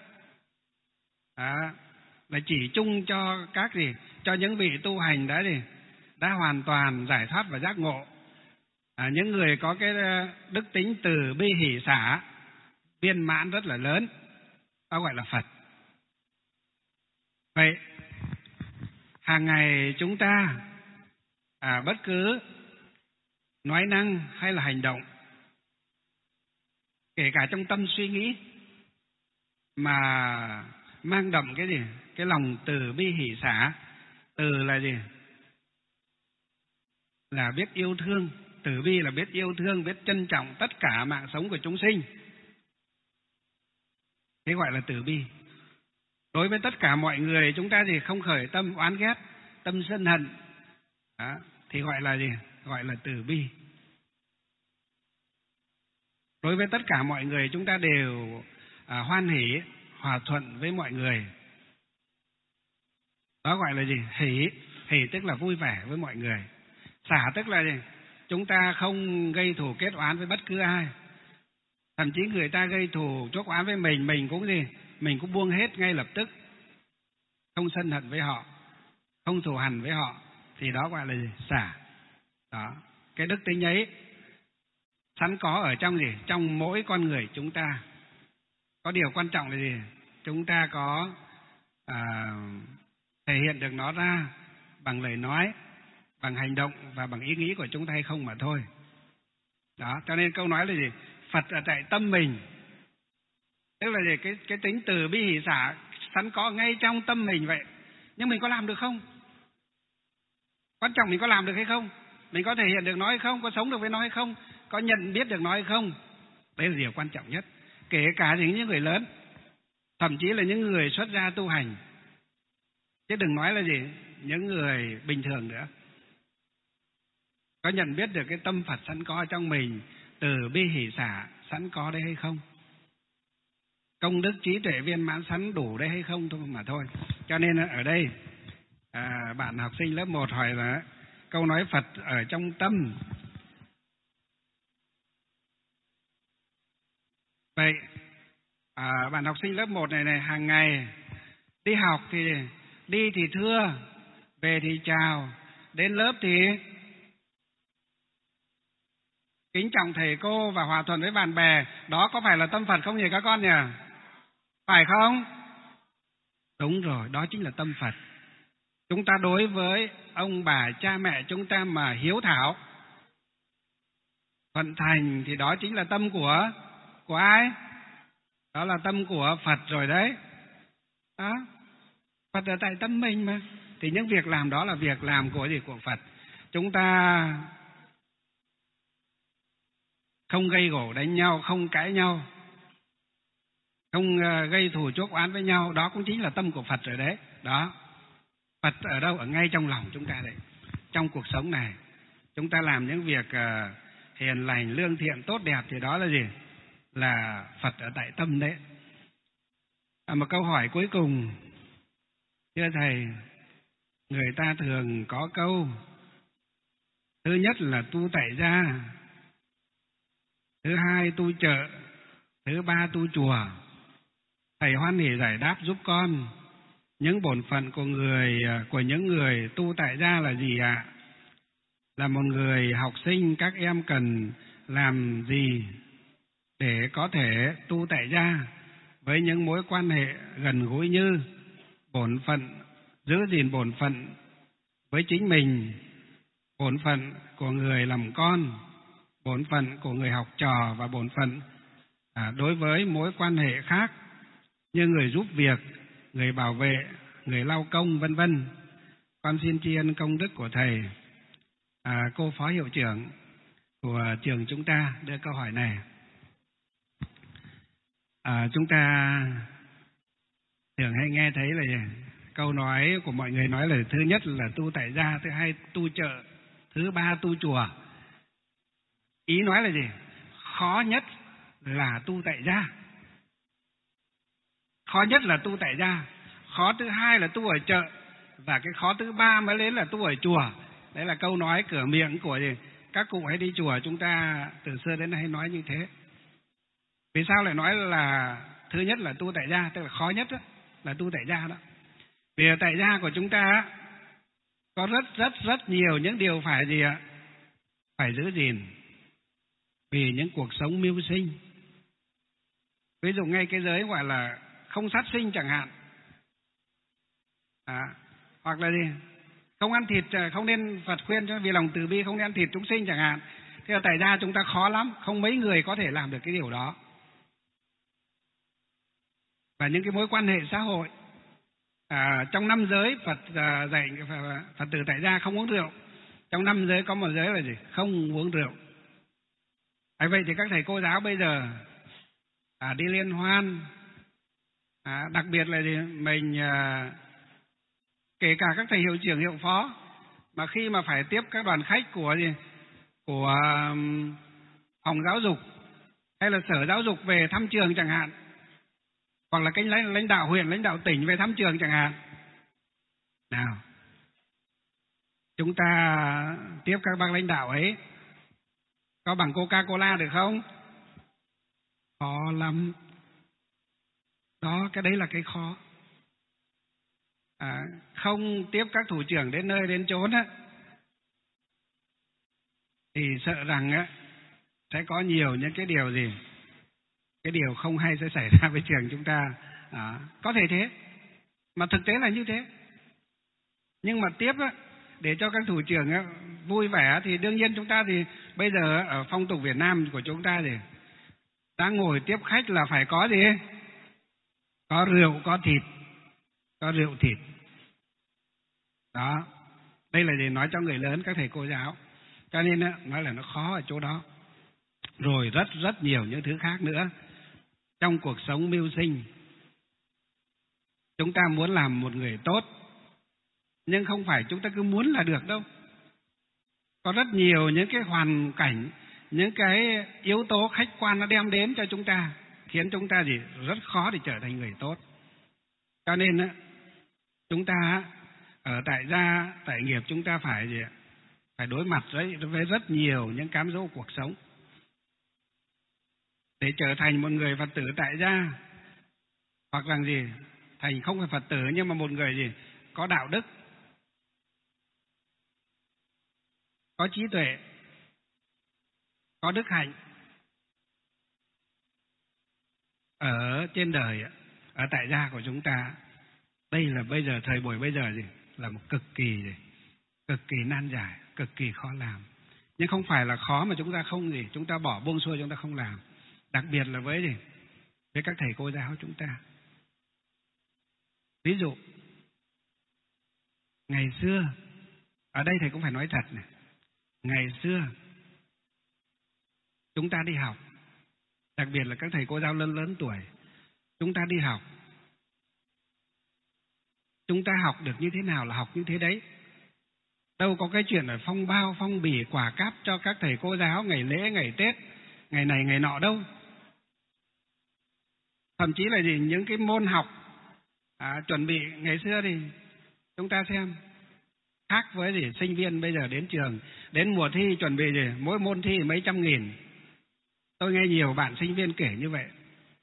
á, là chỉ chung cho các gì? Cho những vị tu hành đã hoàn toàn giải thoát và giác ngộ. Những người có cái đức tính từ bi hỷ xả viên mãn rất là lớn, đó gọi là Phật. Vậy hàng ngày chúng ta bất cứ nói năng hay là hành động, kể cả trong tâm suy nghĩ, mà mang đậm cái gì? Cái lòng từ bi hỷ xả. Từ là gì? Là biết yêu thương. Từ bi là biết yêu thương, biết trân trọng tất cả mạng sống của chúng sinh. Thế gọi là từ bi. Đối với tất cả mọi người chúng ta thì không khởi tâm oán ghét, tâm sân hận. Đó, thì gọi là gì? Gọi là từ bi. Đối với tất cả mọi người chúng ta đều hoan hỷ, hòa thuận với mọi người. Đó gọi là gì? Hỷ. Hỷ tức là vui vẻ với mọi người. Xả tức là gì? Chúng ta không gây thù kết oán với bất cứ ai. Thậm chí người ta gây thù chuốc oán với mình cũng gì? Mình cũng buông hết ngay lập tức. Không sân hận với họ, không thù hằn với họ. Thì đó gọi là gì? Xả. Đó. Cái đức tính ấy sẵn có ở trong gì? Trong mỗi con người chúng ta. Có điều quan trọng là gì? Chúng ta có thể hiện được nó ra bằng lời nói, bằng hành động và bằng ý nghĩ của chúng ta hay không mà thôi. Đó, cho nên câu nói là gì? Phật ở tại tâm mình. Tức là gì? Cái tính từ bi hỷ xả sẵn có ngay trong tâm mình vậy. Nhưng mình có làm được không? Quan trọng mình có làm được hay không? Mình có thể hiện được nó hay không? Có sống được với nó hay không? Có nhận biết được nó hay không? Đấy là điều quan trọng nhất. Kể cả những người lớn, thậm chí là những người xuất gia tu hành. Chứ đừng nói là gì? Những người bình thường nữa. Có nhận biết được cái tâm Phật sẵn có trong mình, từ bi hỷ xả sẵn có đấy hay không? Công đức trí tuệ viên mãn sẵn đủ đấy hay không thôi mà thôi. Cho nên ở đây bạn học sinh lớp 1 hỏi là câu nói Phật ở trong tâm. Vậy bạn học sinh lớp 1 này hàng ngày đi học thì đi thì thưa, về thì chào, đến lớp thì kính trọng thầy cô và hòa thuận với bạn bè. Đó có phải là tâm Phật không nhỉ các con nhỉ? Phải không? Đúng rồi, đó chính là tâm Phật. Chúng ta đối với ông bà cha mẹ chúng ta mà hiếu thảo, thuận thành thì đó chính là tâm của ai? Đó là tâm của Phật rồi đấy. Đó. Phật ở tại tâm mình mà. Thì những việc làm đó là việc làm của gì? Của Phật. Chúng ta không gây gổ đánh nhau, không cãi nhau, không gây thù chuốc oán với nhau, đó cũng chính là tâm của Phật rồi đấy. Đó. Phật ở đâu? Ở ngay trong lòng chúng ta đấy. Trong cuộc sống này, chúng ta làm những việc hiền lành, lương thiện, tốt đẹp thì đó là gì? Là Phật ở tại tâm đấy. Một câu hỏi cuối cùng, thưa thầy, người ta thường có câu thứ nhất là tu tại gia, thứ hai tu chợ, thứ ba tu chùa. Thầy hoan hỉ giải đáp giúp con những bổn phận của những người tu tại gia là gì ạ? Là một người học sinh, các em cần làm gì để có thể tu tại gia với những mối quan hệ gần gũi như bổn phận, giữ gìn bổn phận với chính mình, bổn phận của người làm con, bổn phận của người học trò và bổn phận đối với mối quan hệ khác như người giúp việc, người bảo vệ, người lao công, vân vân. Con xin tri ân công đức của thầy. Cô phó hiệu trưởng của trường chúng ta đưa câu hỏi này. Chúng ta thường hay nghe thấy là câu nói của mọi người nói là thứ nhất là tu tại gia, thứ hai tu chợ, thứ ba tu chùa. Ý nói là gì? Khó nhất là tu tại gia. Khó nhất là tu tại gia. Khó thứ hai là tu ở chợ. Và cái khó thứ ba mới đến là tu ở chùa. Đấy là câu nói cửa miệng của gì? Các cụ hay đi chùa chúng ta từ xưa đến nay hay nói như thế. Vì sao lại nói là thứ nhất là tu tại gia, tức là khó nhất đó, là tu tại gia đó. Vì ở tại gia của chúng ta có rất nhiều những điều phải gì ạ? Phải giữ gìn vì những cuộc sống mưu sinh. Ví dụ ngay cái giới gọi là không sát sinh chẳng hạn, hoặc là gì? Không ăn thịt, không nên, Phật khuyên cho vì lòng từ bi không nên ăn thịt chúng sinh chẳng hạn. Thế là tại gia chúng ta khó lắm, không mấy người có thể làm được cái điều đó. Và những cái mối quan hệ xã hội, trong năm giới Phật dạy Phật tử tại gia không uống rượu. Trong năm giới có một giới là gì? Không uống rượu. Vậy thì các thầy cô giáo bây giờ đi liên hoan, đặc biệt là gì? Mình kể cả các thầy hiệu trưởng, hiệu phó, mà khi mà phải tiếp các đoàn khách của phòng giáo dục hay là sở giáo dục về thăm trường chẳng hạn, hoặc là cái lãnh đạo huyện, lãnh đạo tỉnh về thăm trường chẳng hạn. Nào, chúng ta tiếp các bác lãnh đạo ấy có bằng Coca-Cola được không? Khó lắm. Đó, cái đấy là cái khó. Không tiếp các thủ trưởng đến nơi đến chốn á, thì sợ rằng á sẽ có nhiều những cái điều gì, cái điều không hay sẽ xảy ra với trường chúng ta. Có thể thế, mà thực tế là như thế. Nhưng mà tiếp á, để cho các thủ trưởng á vui vẻ thì đương nhiên chúng ta thì bây giờ ở phong tục Việt Nam của chúng ta thì đang ngồi tiếp khách là phải có gì? Có rượu, có thịt, có rượu thịt. Đó, đây là để nói cho người lớn, các thầy cô giáo. Cho nên á, nói là nó khó ở chỗ đó. Rồi rất nhiều những thứ khác nữa. Trong cuộc sống mưu sinh, chúng ta muốn làm một người tốt, nhưng không phải chúng ta cứ muốn là được đâu. Có rất nhiều những cái hoàn cảnh, những cái yếu tố khách quan nó đem đến cho chúng ta, khiến chúng ta gì rất khó để trở thành người tốt. Cho nên á, chúng ta ở tại gia, tại nghiệp chúng ta phải gì? Phải đối mặt với rất nhiều những cám dỗ cuộc sống. Để trở thành một người Phật tử tại gia, hoặc là gì? Thành không phải Phật tử nhưng mà một người gì? Có đạo đức, có trí tuệ, có đức hạnh ở trên đời, ở tại gia của chúng ta. Đây là bây giờ, thời buổi bây giờ gì là một cực kỳ nan giải, cực kỳ khó làm. Nhưng không phải là khó mà chúng ta không gì, chúng ta bỏ buông xuôi, chúng ta không làm. Đặc biệt là với gì, với các thầy cô giáo chúng ta. Ví dụ ngày xưa, ở đây thầy cũng phải nói thật này, ngày xưa chúng ta đi học, đặc biệt là các thầy cô giáo lớn tuổi, chúng ta đi học, chúng ta học được như thế nào là học như thế đấy. Đâu có cái chuyện là phong bao, phong bì, quà cáp cho các thầy cô giáo ngày lễ, ngày Tết, ngày này, ngày nọ đâu. Thậm chí là gì, những cái môn học chuẩn bị ngày xưa thì chúng ta xem khác với gì sinh viên bây giờ đến trường, đến mùa thi chuẩn bị gì, mỗi môn thi mấy trăm nghìn. Tôi nghe nhiều bạn sinh viên kể như vậy.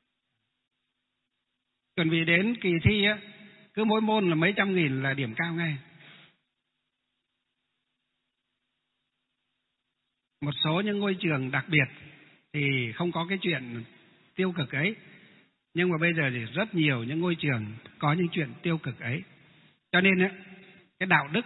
Chuẩn bị đến kỳ thi á, cứ mỗi môn là mấy trăm nghìn là điểm cao ngay. Một số những ngôi trường đặc biệt thì không có cái chuyện tiêu cực ấy. Nhưng mà bây giờ thì rất nhiều những ngôi trường có những chuyện tiêu cực ấy. Cho nên á, cái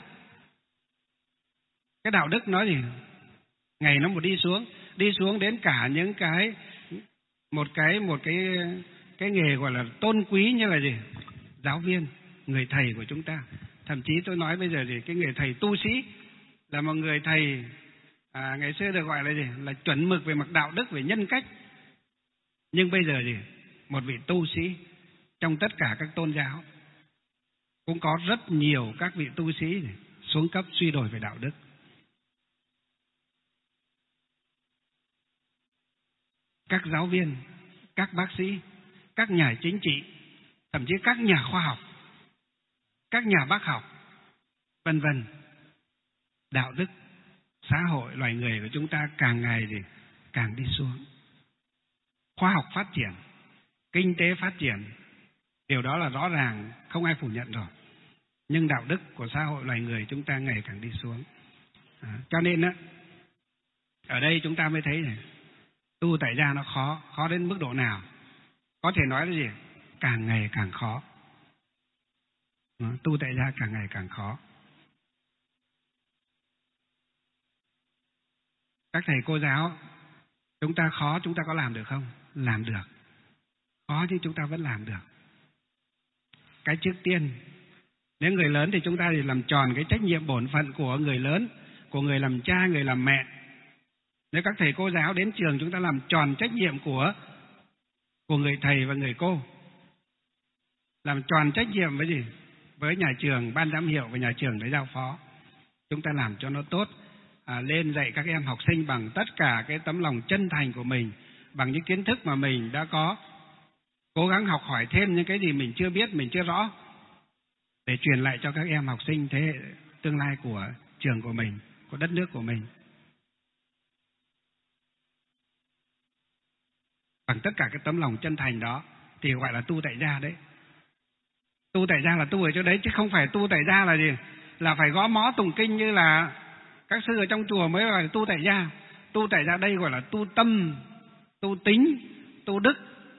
đạo đức nói gì, ngày nó một đi xuống đến cả những cái một cái nghề gọi là tôn quý như là gì, giáo viên, người thầy của chúng ta. Thậm chí tôi nói bây giờ gì, cái nghề thầy tu sĩ là một người thầy ngày xưa được gọi là gì, là chuẩn mực về mặt đạo đức, về nhân cách. Nhưng bây giờ gì, một vị tu sĩ trong tất cả các tôn giáo, cũng có rất nhiều các vị tu sĩ xuống cấp suy đồi về đạo đức. Các giáo viên, các bác sĩ, các nhà chính trị, thậm chí các nhà khoa học, các nhà bác học, vân vân. Đạo đức xã hội loài người của chúng ta càng ngày thì càng đi xuống. Khoa học phát triển, kinh tế phát triển, điều đó là rõ ràng, không ai phủ nhận rồi. Nhưng đạo đức của xã hội loài người chúng ta ngày càng đi xuống. Cho nên á, ở đây chúng ta mới thấy này, tu tại gia nó khó đến mức độ nào? Có thể nói là gì? Càng ngày càng khó. Tu tại gia càng ngày càng khó. Các thầy cô giáo, chúng ta khó, chúng ta có làm được không? Làm được. Khó nhưng chúng ta vẫn làm được. Cái trước tiên, nếu người lớn thì chúng ta thì làm tròn cái trách nhiệm bổn phận của người lớn, của người làm cha, người làm mẹ. Nếu các thầy cô giáo đến trường, chúng ta làm tròn trách nhiệm của người thầy và người cô. Làm tròn trách nhiệm với gì? Với nhà trường, ban giám hiệu và nhà trường để giao phó. Chúng ta làm cho nó tốt. Lên dạy các em học sinh bằng tất cả cái tấm lòng chân thành của mình, bằng những kiến thức mà mình đã có. Cố gắng học hỏi thêm những cái gì mình chưa biết, mình chưa rõ, để truyền lại cho các em học sinh thế hệ tương lai của trường của mình, của đất nước của mình. Bằng tất cả cái tấm lòng chân thành đó thì gọi là tu tại gia đấy. Tu tại gia là tu ở chỗ đấy, chứ không phải tu tại gia là gì? Là phải gõ mõ tụng kinh như là các sư ở trong chùa mới gọi là tu tại gia. Tu tại gia đây gọi là tu tâm, tu tính, tu đức.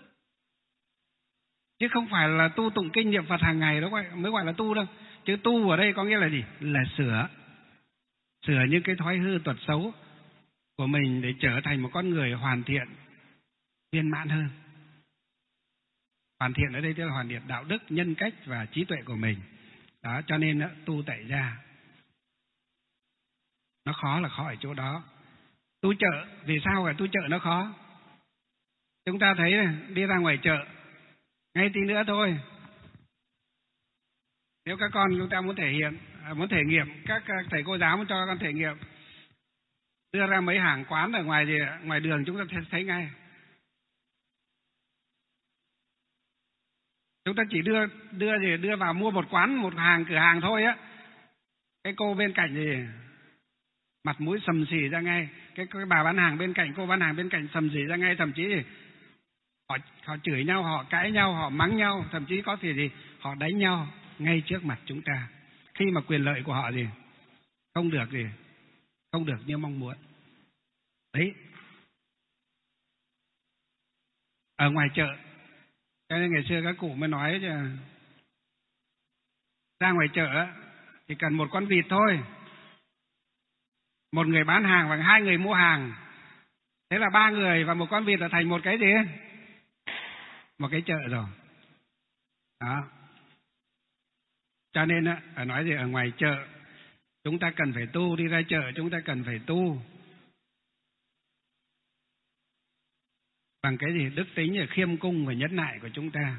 Chứ không phải là tu tụng kinh niệm Phật hàng ngày đó mới gọi là tu đâu. Chứ tu ở đây có nghĩa là gì? Là sửa những cái thói hư tật xấu của mình để trở thành một con người hoàn thiện, viên mãn hơn. Hoàn thiện ở đây tức là hoàn thiện đạo đức, nhân cách và trí tuệ của mình. Đó, cho nên đó, tu tại gia nó khó là khó ở chỗ đó. Tu chợ, vì sao phải tu chợ nó khó? Chúng ta thấy này, đi ra ngoài chợ, ngay tí nữa thôi, nếu các con chúng ta muốn thể nghiệm, các thầy cô giáo muốn cho các con thể nghiệm, đưa ra mấy hàng quán ở ngoài đường chúng ta thấy ngay. Chúng ta chỉ đưa vào mua một quán, một cửa hàng thôi á, cái cô bên cạnh thì mặt mũi sầm xì ra ngay, cái bà bán hàng bên cạnh, cô bán hàng bên cạnh sầm xì ra ngay, thậm chí thì họ chửi nhau, họ cãi nhau, họ mắng nhau, thậm chí có thể gì họ đánh nhau ngay trước mặt chúng ta, khi mà quyền lợi của họ không được như mong muốn. Đấy, ở ngoài chợ. Cho nên ngày xưa các cụ mới nói chứ, ra ngoài chợ thì cần một con vịt thôi, một người bán hàng và 2 người mua hàng. Thế là 3 người và một con vịt là thành một cái gì? Một cái chợ rồi. Đó. Cho nên nói gì ở ngoài chợ chúng ta cần phải tu, đi ra chợ chúng ta cần phải tu bằng cái gì? Đức tính và khiêm cung và nhẫn nại của chúng ta.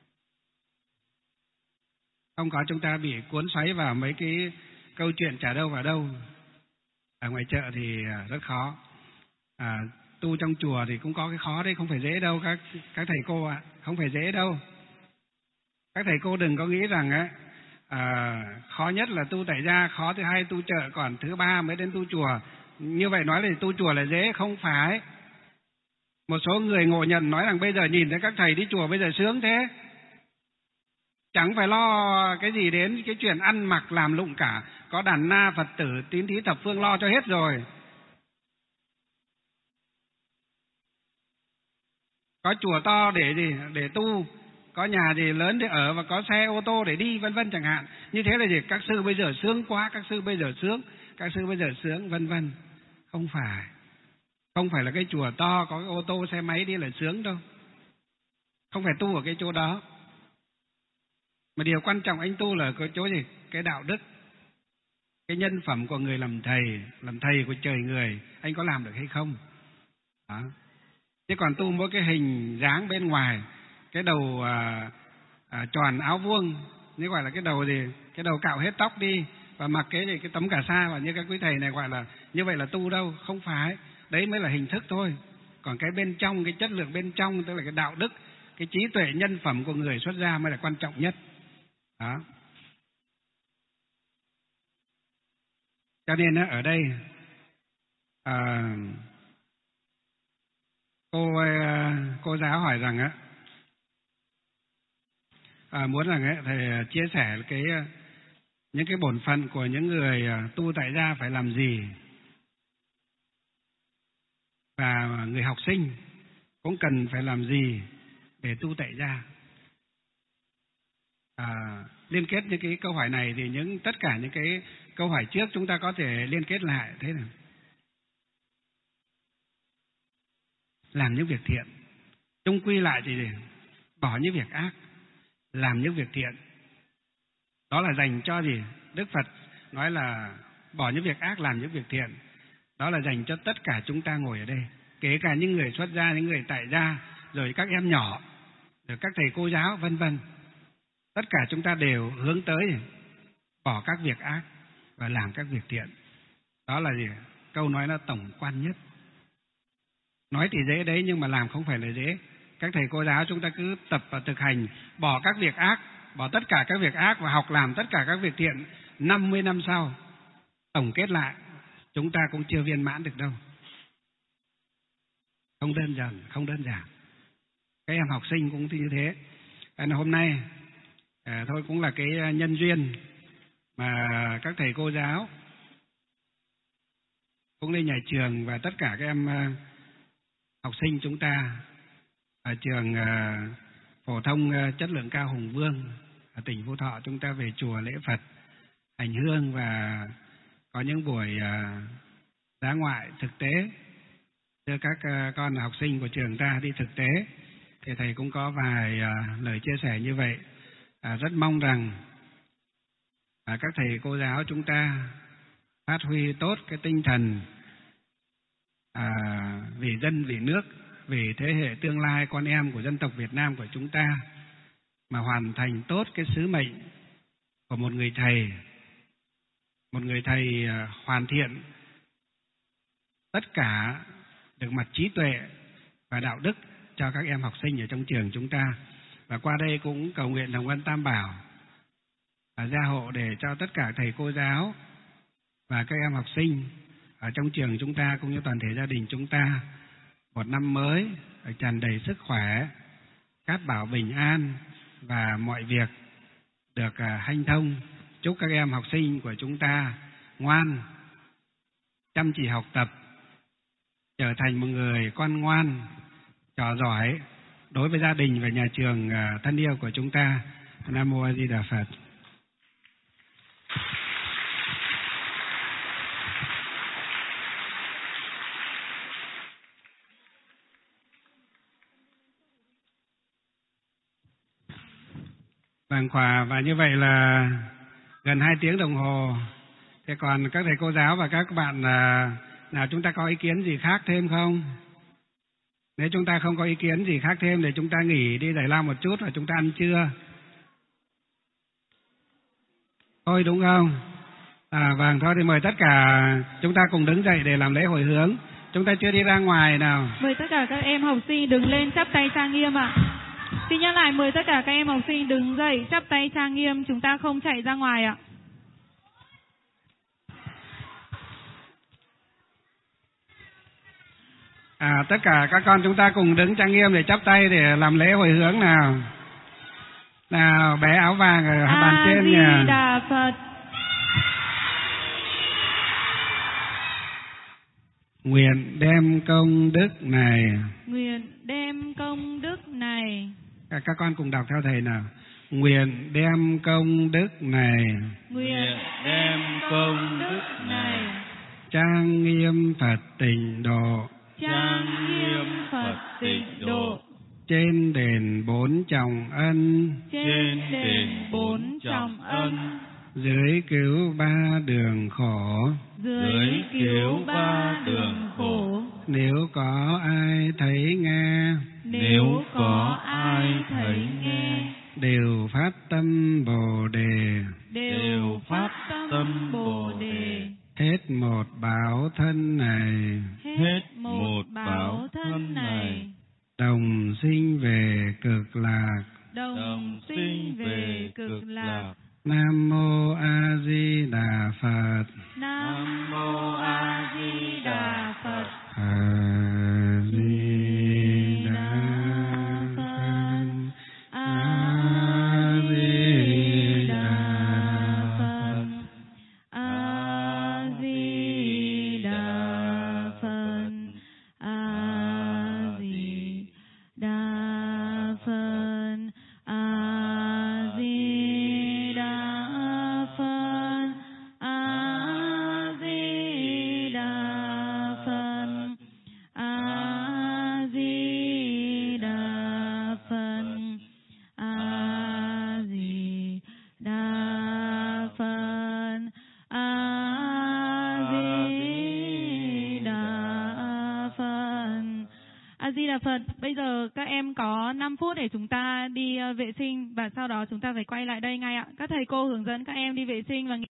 Không có chúng ta bị cuốn xoáy vào mấy cái câu chuyện chả đâu vào đâu. Ở ngoài chợ thì rất khó. Tu trong chùa thì cũng có cái khó đấy, không phải dễ đâu các thầy cô ạ, không phải dễ đâu. Các thầy cô đừng có nghĩ rằng khó nhất là tu tại gia, khó thứ hai tu chợ, còn thứ ba mới đến tu chùa. Như vậy nói là tu chùa là dễ, không phải. Một số người ngộ nhận nói rằng bây giờ nhìn thấy các thầy đi chùa bây giờ sướng thế, chẳng phải lo cái gì đến cái chuyện ăn mặc làm lụng cả, có đàn na Phật tử tín thí thập phương lo cho hết rồi. Có chùa to để gì? Để tu, có nhà gì lớn để ở và có xe ô tô để đi, vân vân chẳng hạn. Như thế là gì? Các sư bây giờ sướng quá, các sư bây giờ sướng, các sư bây giờ sướng, vân vân. Không phải. Không phải là cái chùa to có cái ô tô xe máy đi là sướng đâu. Không phải tu ở cái chỗ đó. Mà điều quan trọng anh tu là cái chỗ gì? Cái đạo đức, cái nhân phẩm của người làm thầy của trời người, anh có làm được hay không? Đó. Chứ còn tu mỗi cái hình dáng bên ngoài, cái đầu tròn áo vuông, như gọi là cái đầu gì? Cái đầu cạo hết tóc đi và mặc cái tấm cà sa, và như các quý thầy này gọi là như vậy là tu đâu, không phải. Đấy mới là hình thức thôi. Còn cái bên trong, cái chất lượng bên trong, tức là cái đạo đức, cái trí tuệ nhân phẩm của người xuất gia mới là quan trọng nhất. Đó. Cho nên ở đây cô giáo hỏi rằng muốn rằng thầy chia sẻ những cái bổn phận của những người tu tại gia phải làm gì, và người học sinh cũng cần phải làm gì để tu tại gia. Liên kết những cái câu hỏi này thì tất cả những cái câu hỏi trước chúng ta có thể liên kết lại thế nào. Làm những việc thiện, chung quy lại thì bỏ những việc ác, làm những việc thiện. Đó là dành cho gì? Đức Phật nói là bỏ những việc ác, làm những việc thiện. Đó là dành cho tất cả chúng ta ngồi ở đây, kể cả những người xuất gia, những người tại gia, rồi các em nhỏ, rồi các thầy cô giáo, vân vân. Tất cả chúng ta đều hướng tới bỏ các việc ác và làm các việc thiện. Đó là gì? Câu nói là tổng quan nhất. Nói thì dễ đấy, nhưng mà làm không phải là dễ. Các thầy cô giáo chúng ta cứ tập và thực hành, bỏ các việc ác, bỏ tất cả các việc ác và học làm tất cả các việc thiện. 50 năm sau, tổng kết lại, chúng ta cũng chưa viên mãn được đâu. Không đơn giản. Các em học sinh cũng như thế. Nên hôm nay thôi cũng là cái nhân duyên mà các thầy cô giáo cũng lên nhà trường và tất cả các em học sinh chúng ta ở trường phổ thông chất lượng cao Hùng Vương ở tỉnh Phú Thọ, chúng ta về chùa lễ Phật, hành hương và có những buổi dã ngoại thực tế đưa các con học sinh của trường ta đi thực tế. Thì thầy cũng có vài lời chia sẻ như vậy. Rất mong rằng các thầy cô giáo chúng ta phát huy tốt cái tinh thần vì dân, vì nước, vì thế hệ tương lai con em của dân tộc Việt Nam của chúng ta, mà hoàn thành tốt cái sứ mệnh của một người thầy hoàn thiện tất cả được mặt trí tuệ và đạo đức cho các em học sinh ở trong trường chúng ta. Và qua đây cũng cầu nguyện Hồng Ân Tam Bảo gia hộ để cho tất cả thầy cô giáo và các em học sinh ở trong trường chúng ta cũng như toàn thể gia đình chúng ta một năm mới tràn đầy sức khỏe, cát bảo bình an và mọi việc được hanh thông. Chúc các em học sinh của chúng ta ngoan, chăm chỉ học tập, trở thành một người con ngoan, trò giỏi đối với gia đình và nhà trường thân yêu của chúng ta. Nam Mô A Di Đà Phật. Vâng, và như vậy là gần 2 tiếng đồng hồ. Thế còn các thầy cô giáo và các bạn nào chúng ta có ý kiến gì khác thêm không? Nếu chúng ta không có ý kiến gì khác thêm thì chúng ta nghỉ đi giải lao một chút và chúng ta ăn trưa. Thôi đúng không? Vâng, thôi thì mời tất cả chúng ta cùng đứng dậy để làm lễ hồi hướng. Chúng ta chưa đi ra ngoài nào. Mời tất cả các em học sinh đứng lên chắp tay trang nghiêm ạ. Xin nhắc lại, mời tất cả các em học sinh đứng dậy chắp tay trang nghiêm, chúng ta không chạy ra ngoài ạ. Tất cả các con chúng ta cùng đứng trang nghiêm để chắp tay để làm lễ hồi hướng nào. Nào, bé áo vàng ở bàn trên nhà. A Di Đà Phật. Nguyện đem công đức này. Nguyện đem công đức này. Các con cùng đọc theo thầy nào. Nguyện đem công đức này. Nguyện đem công đức này. Trang nghiêm Phật tịnh độ. Trang nghiêm Phật tịnh độ. Trên đền 4 trọng ân. Trên đền 4 trọng ân. Dưới cứu 3 đường khổ. Dưới cứu 3 đường khổ. Nếu có ai thấy nghe. Nếu có ai thấy nghe. Đều phát tâm Bồ Đề. Đều phát tâm Bồ Đề. Hết một báo thân này. Hết một báo thân này. Đồng sinh về cực lạc. Đồng sinh về cực lạc. Nam Mô A Di Đà Phật. Nam Mô A Di Đà Phật. A Di Đà Phật. A Di Đà Phật. A Di Đà Phật. A Di Đà Phật. A Di Đà Phật. A Di Đà Phật. A Di Đà Phật. A Di Đà Phật. A Di Đà Phật. A Di Đà Phật. Bây giờ các em có 5 phút để chúng ta đi vệ sinh và sau đó chúng ta phải quay lại đây ngay ạ. Các thầy cô hướng dẫn các em đi vệ sinh và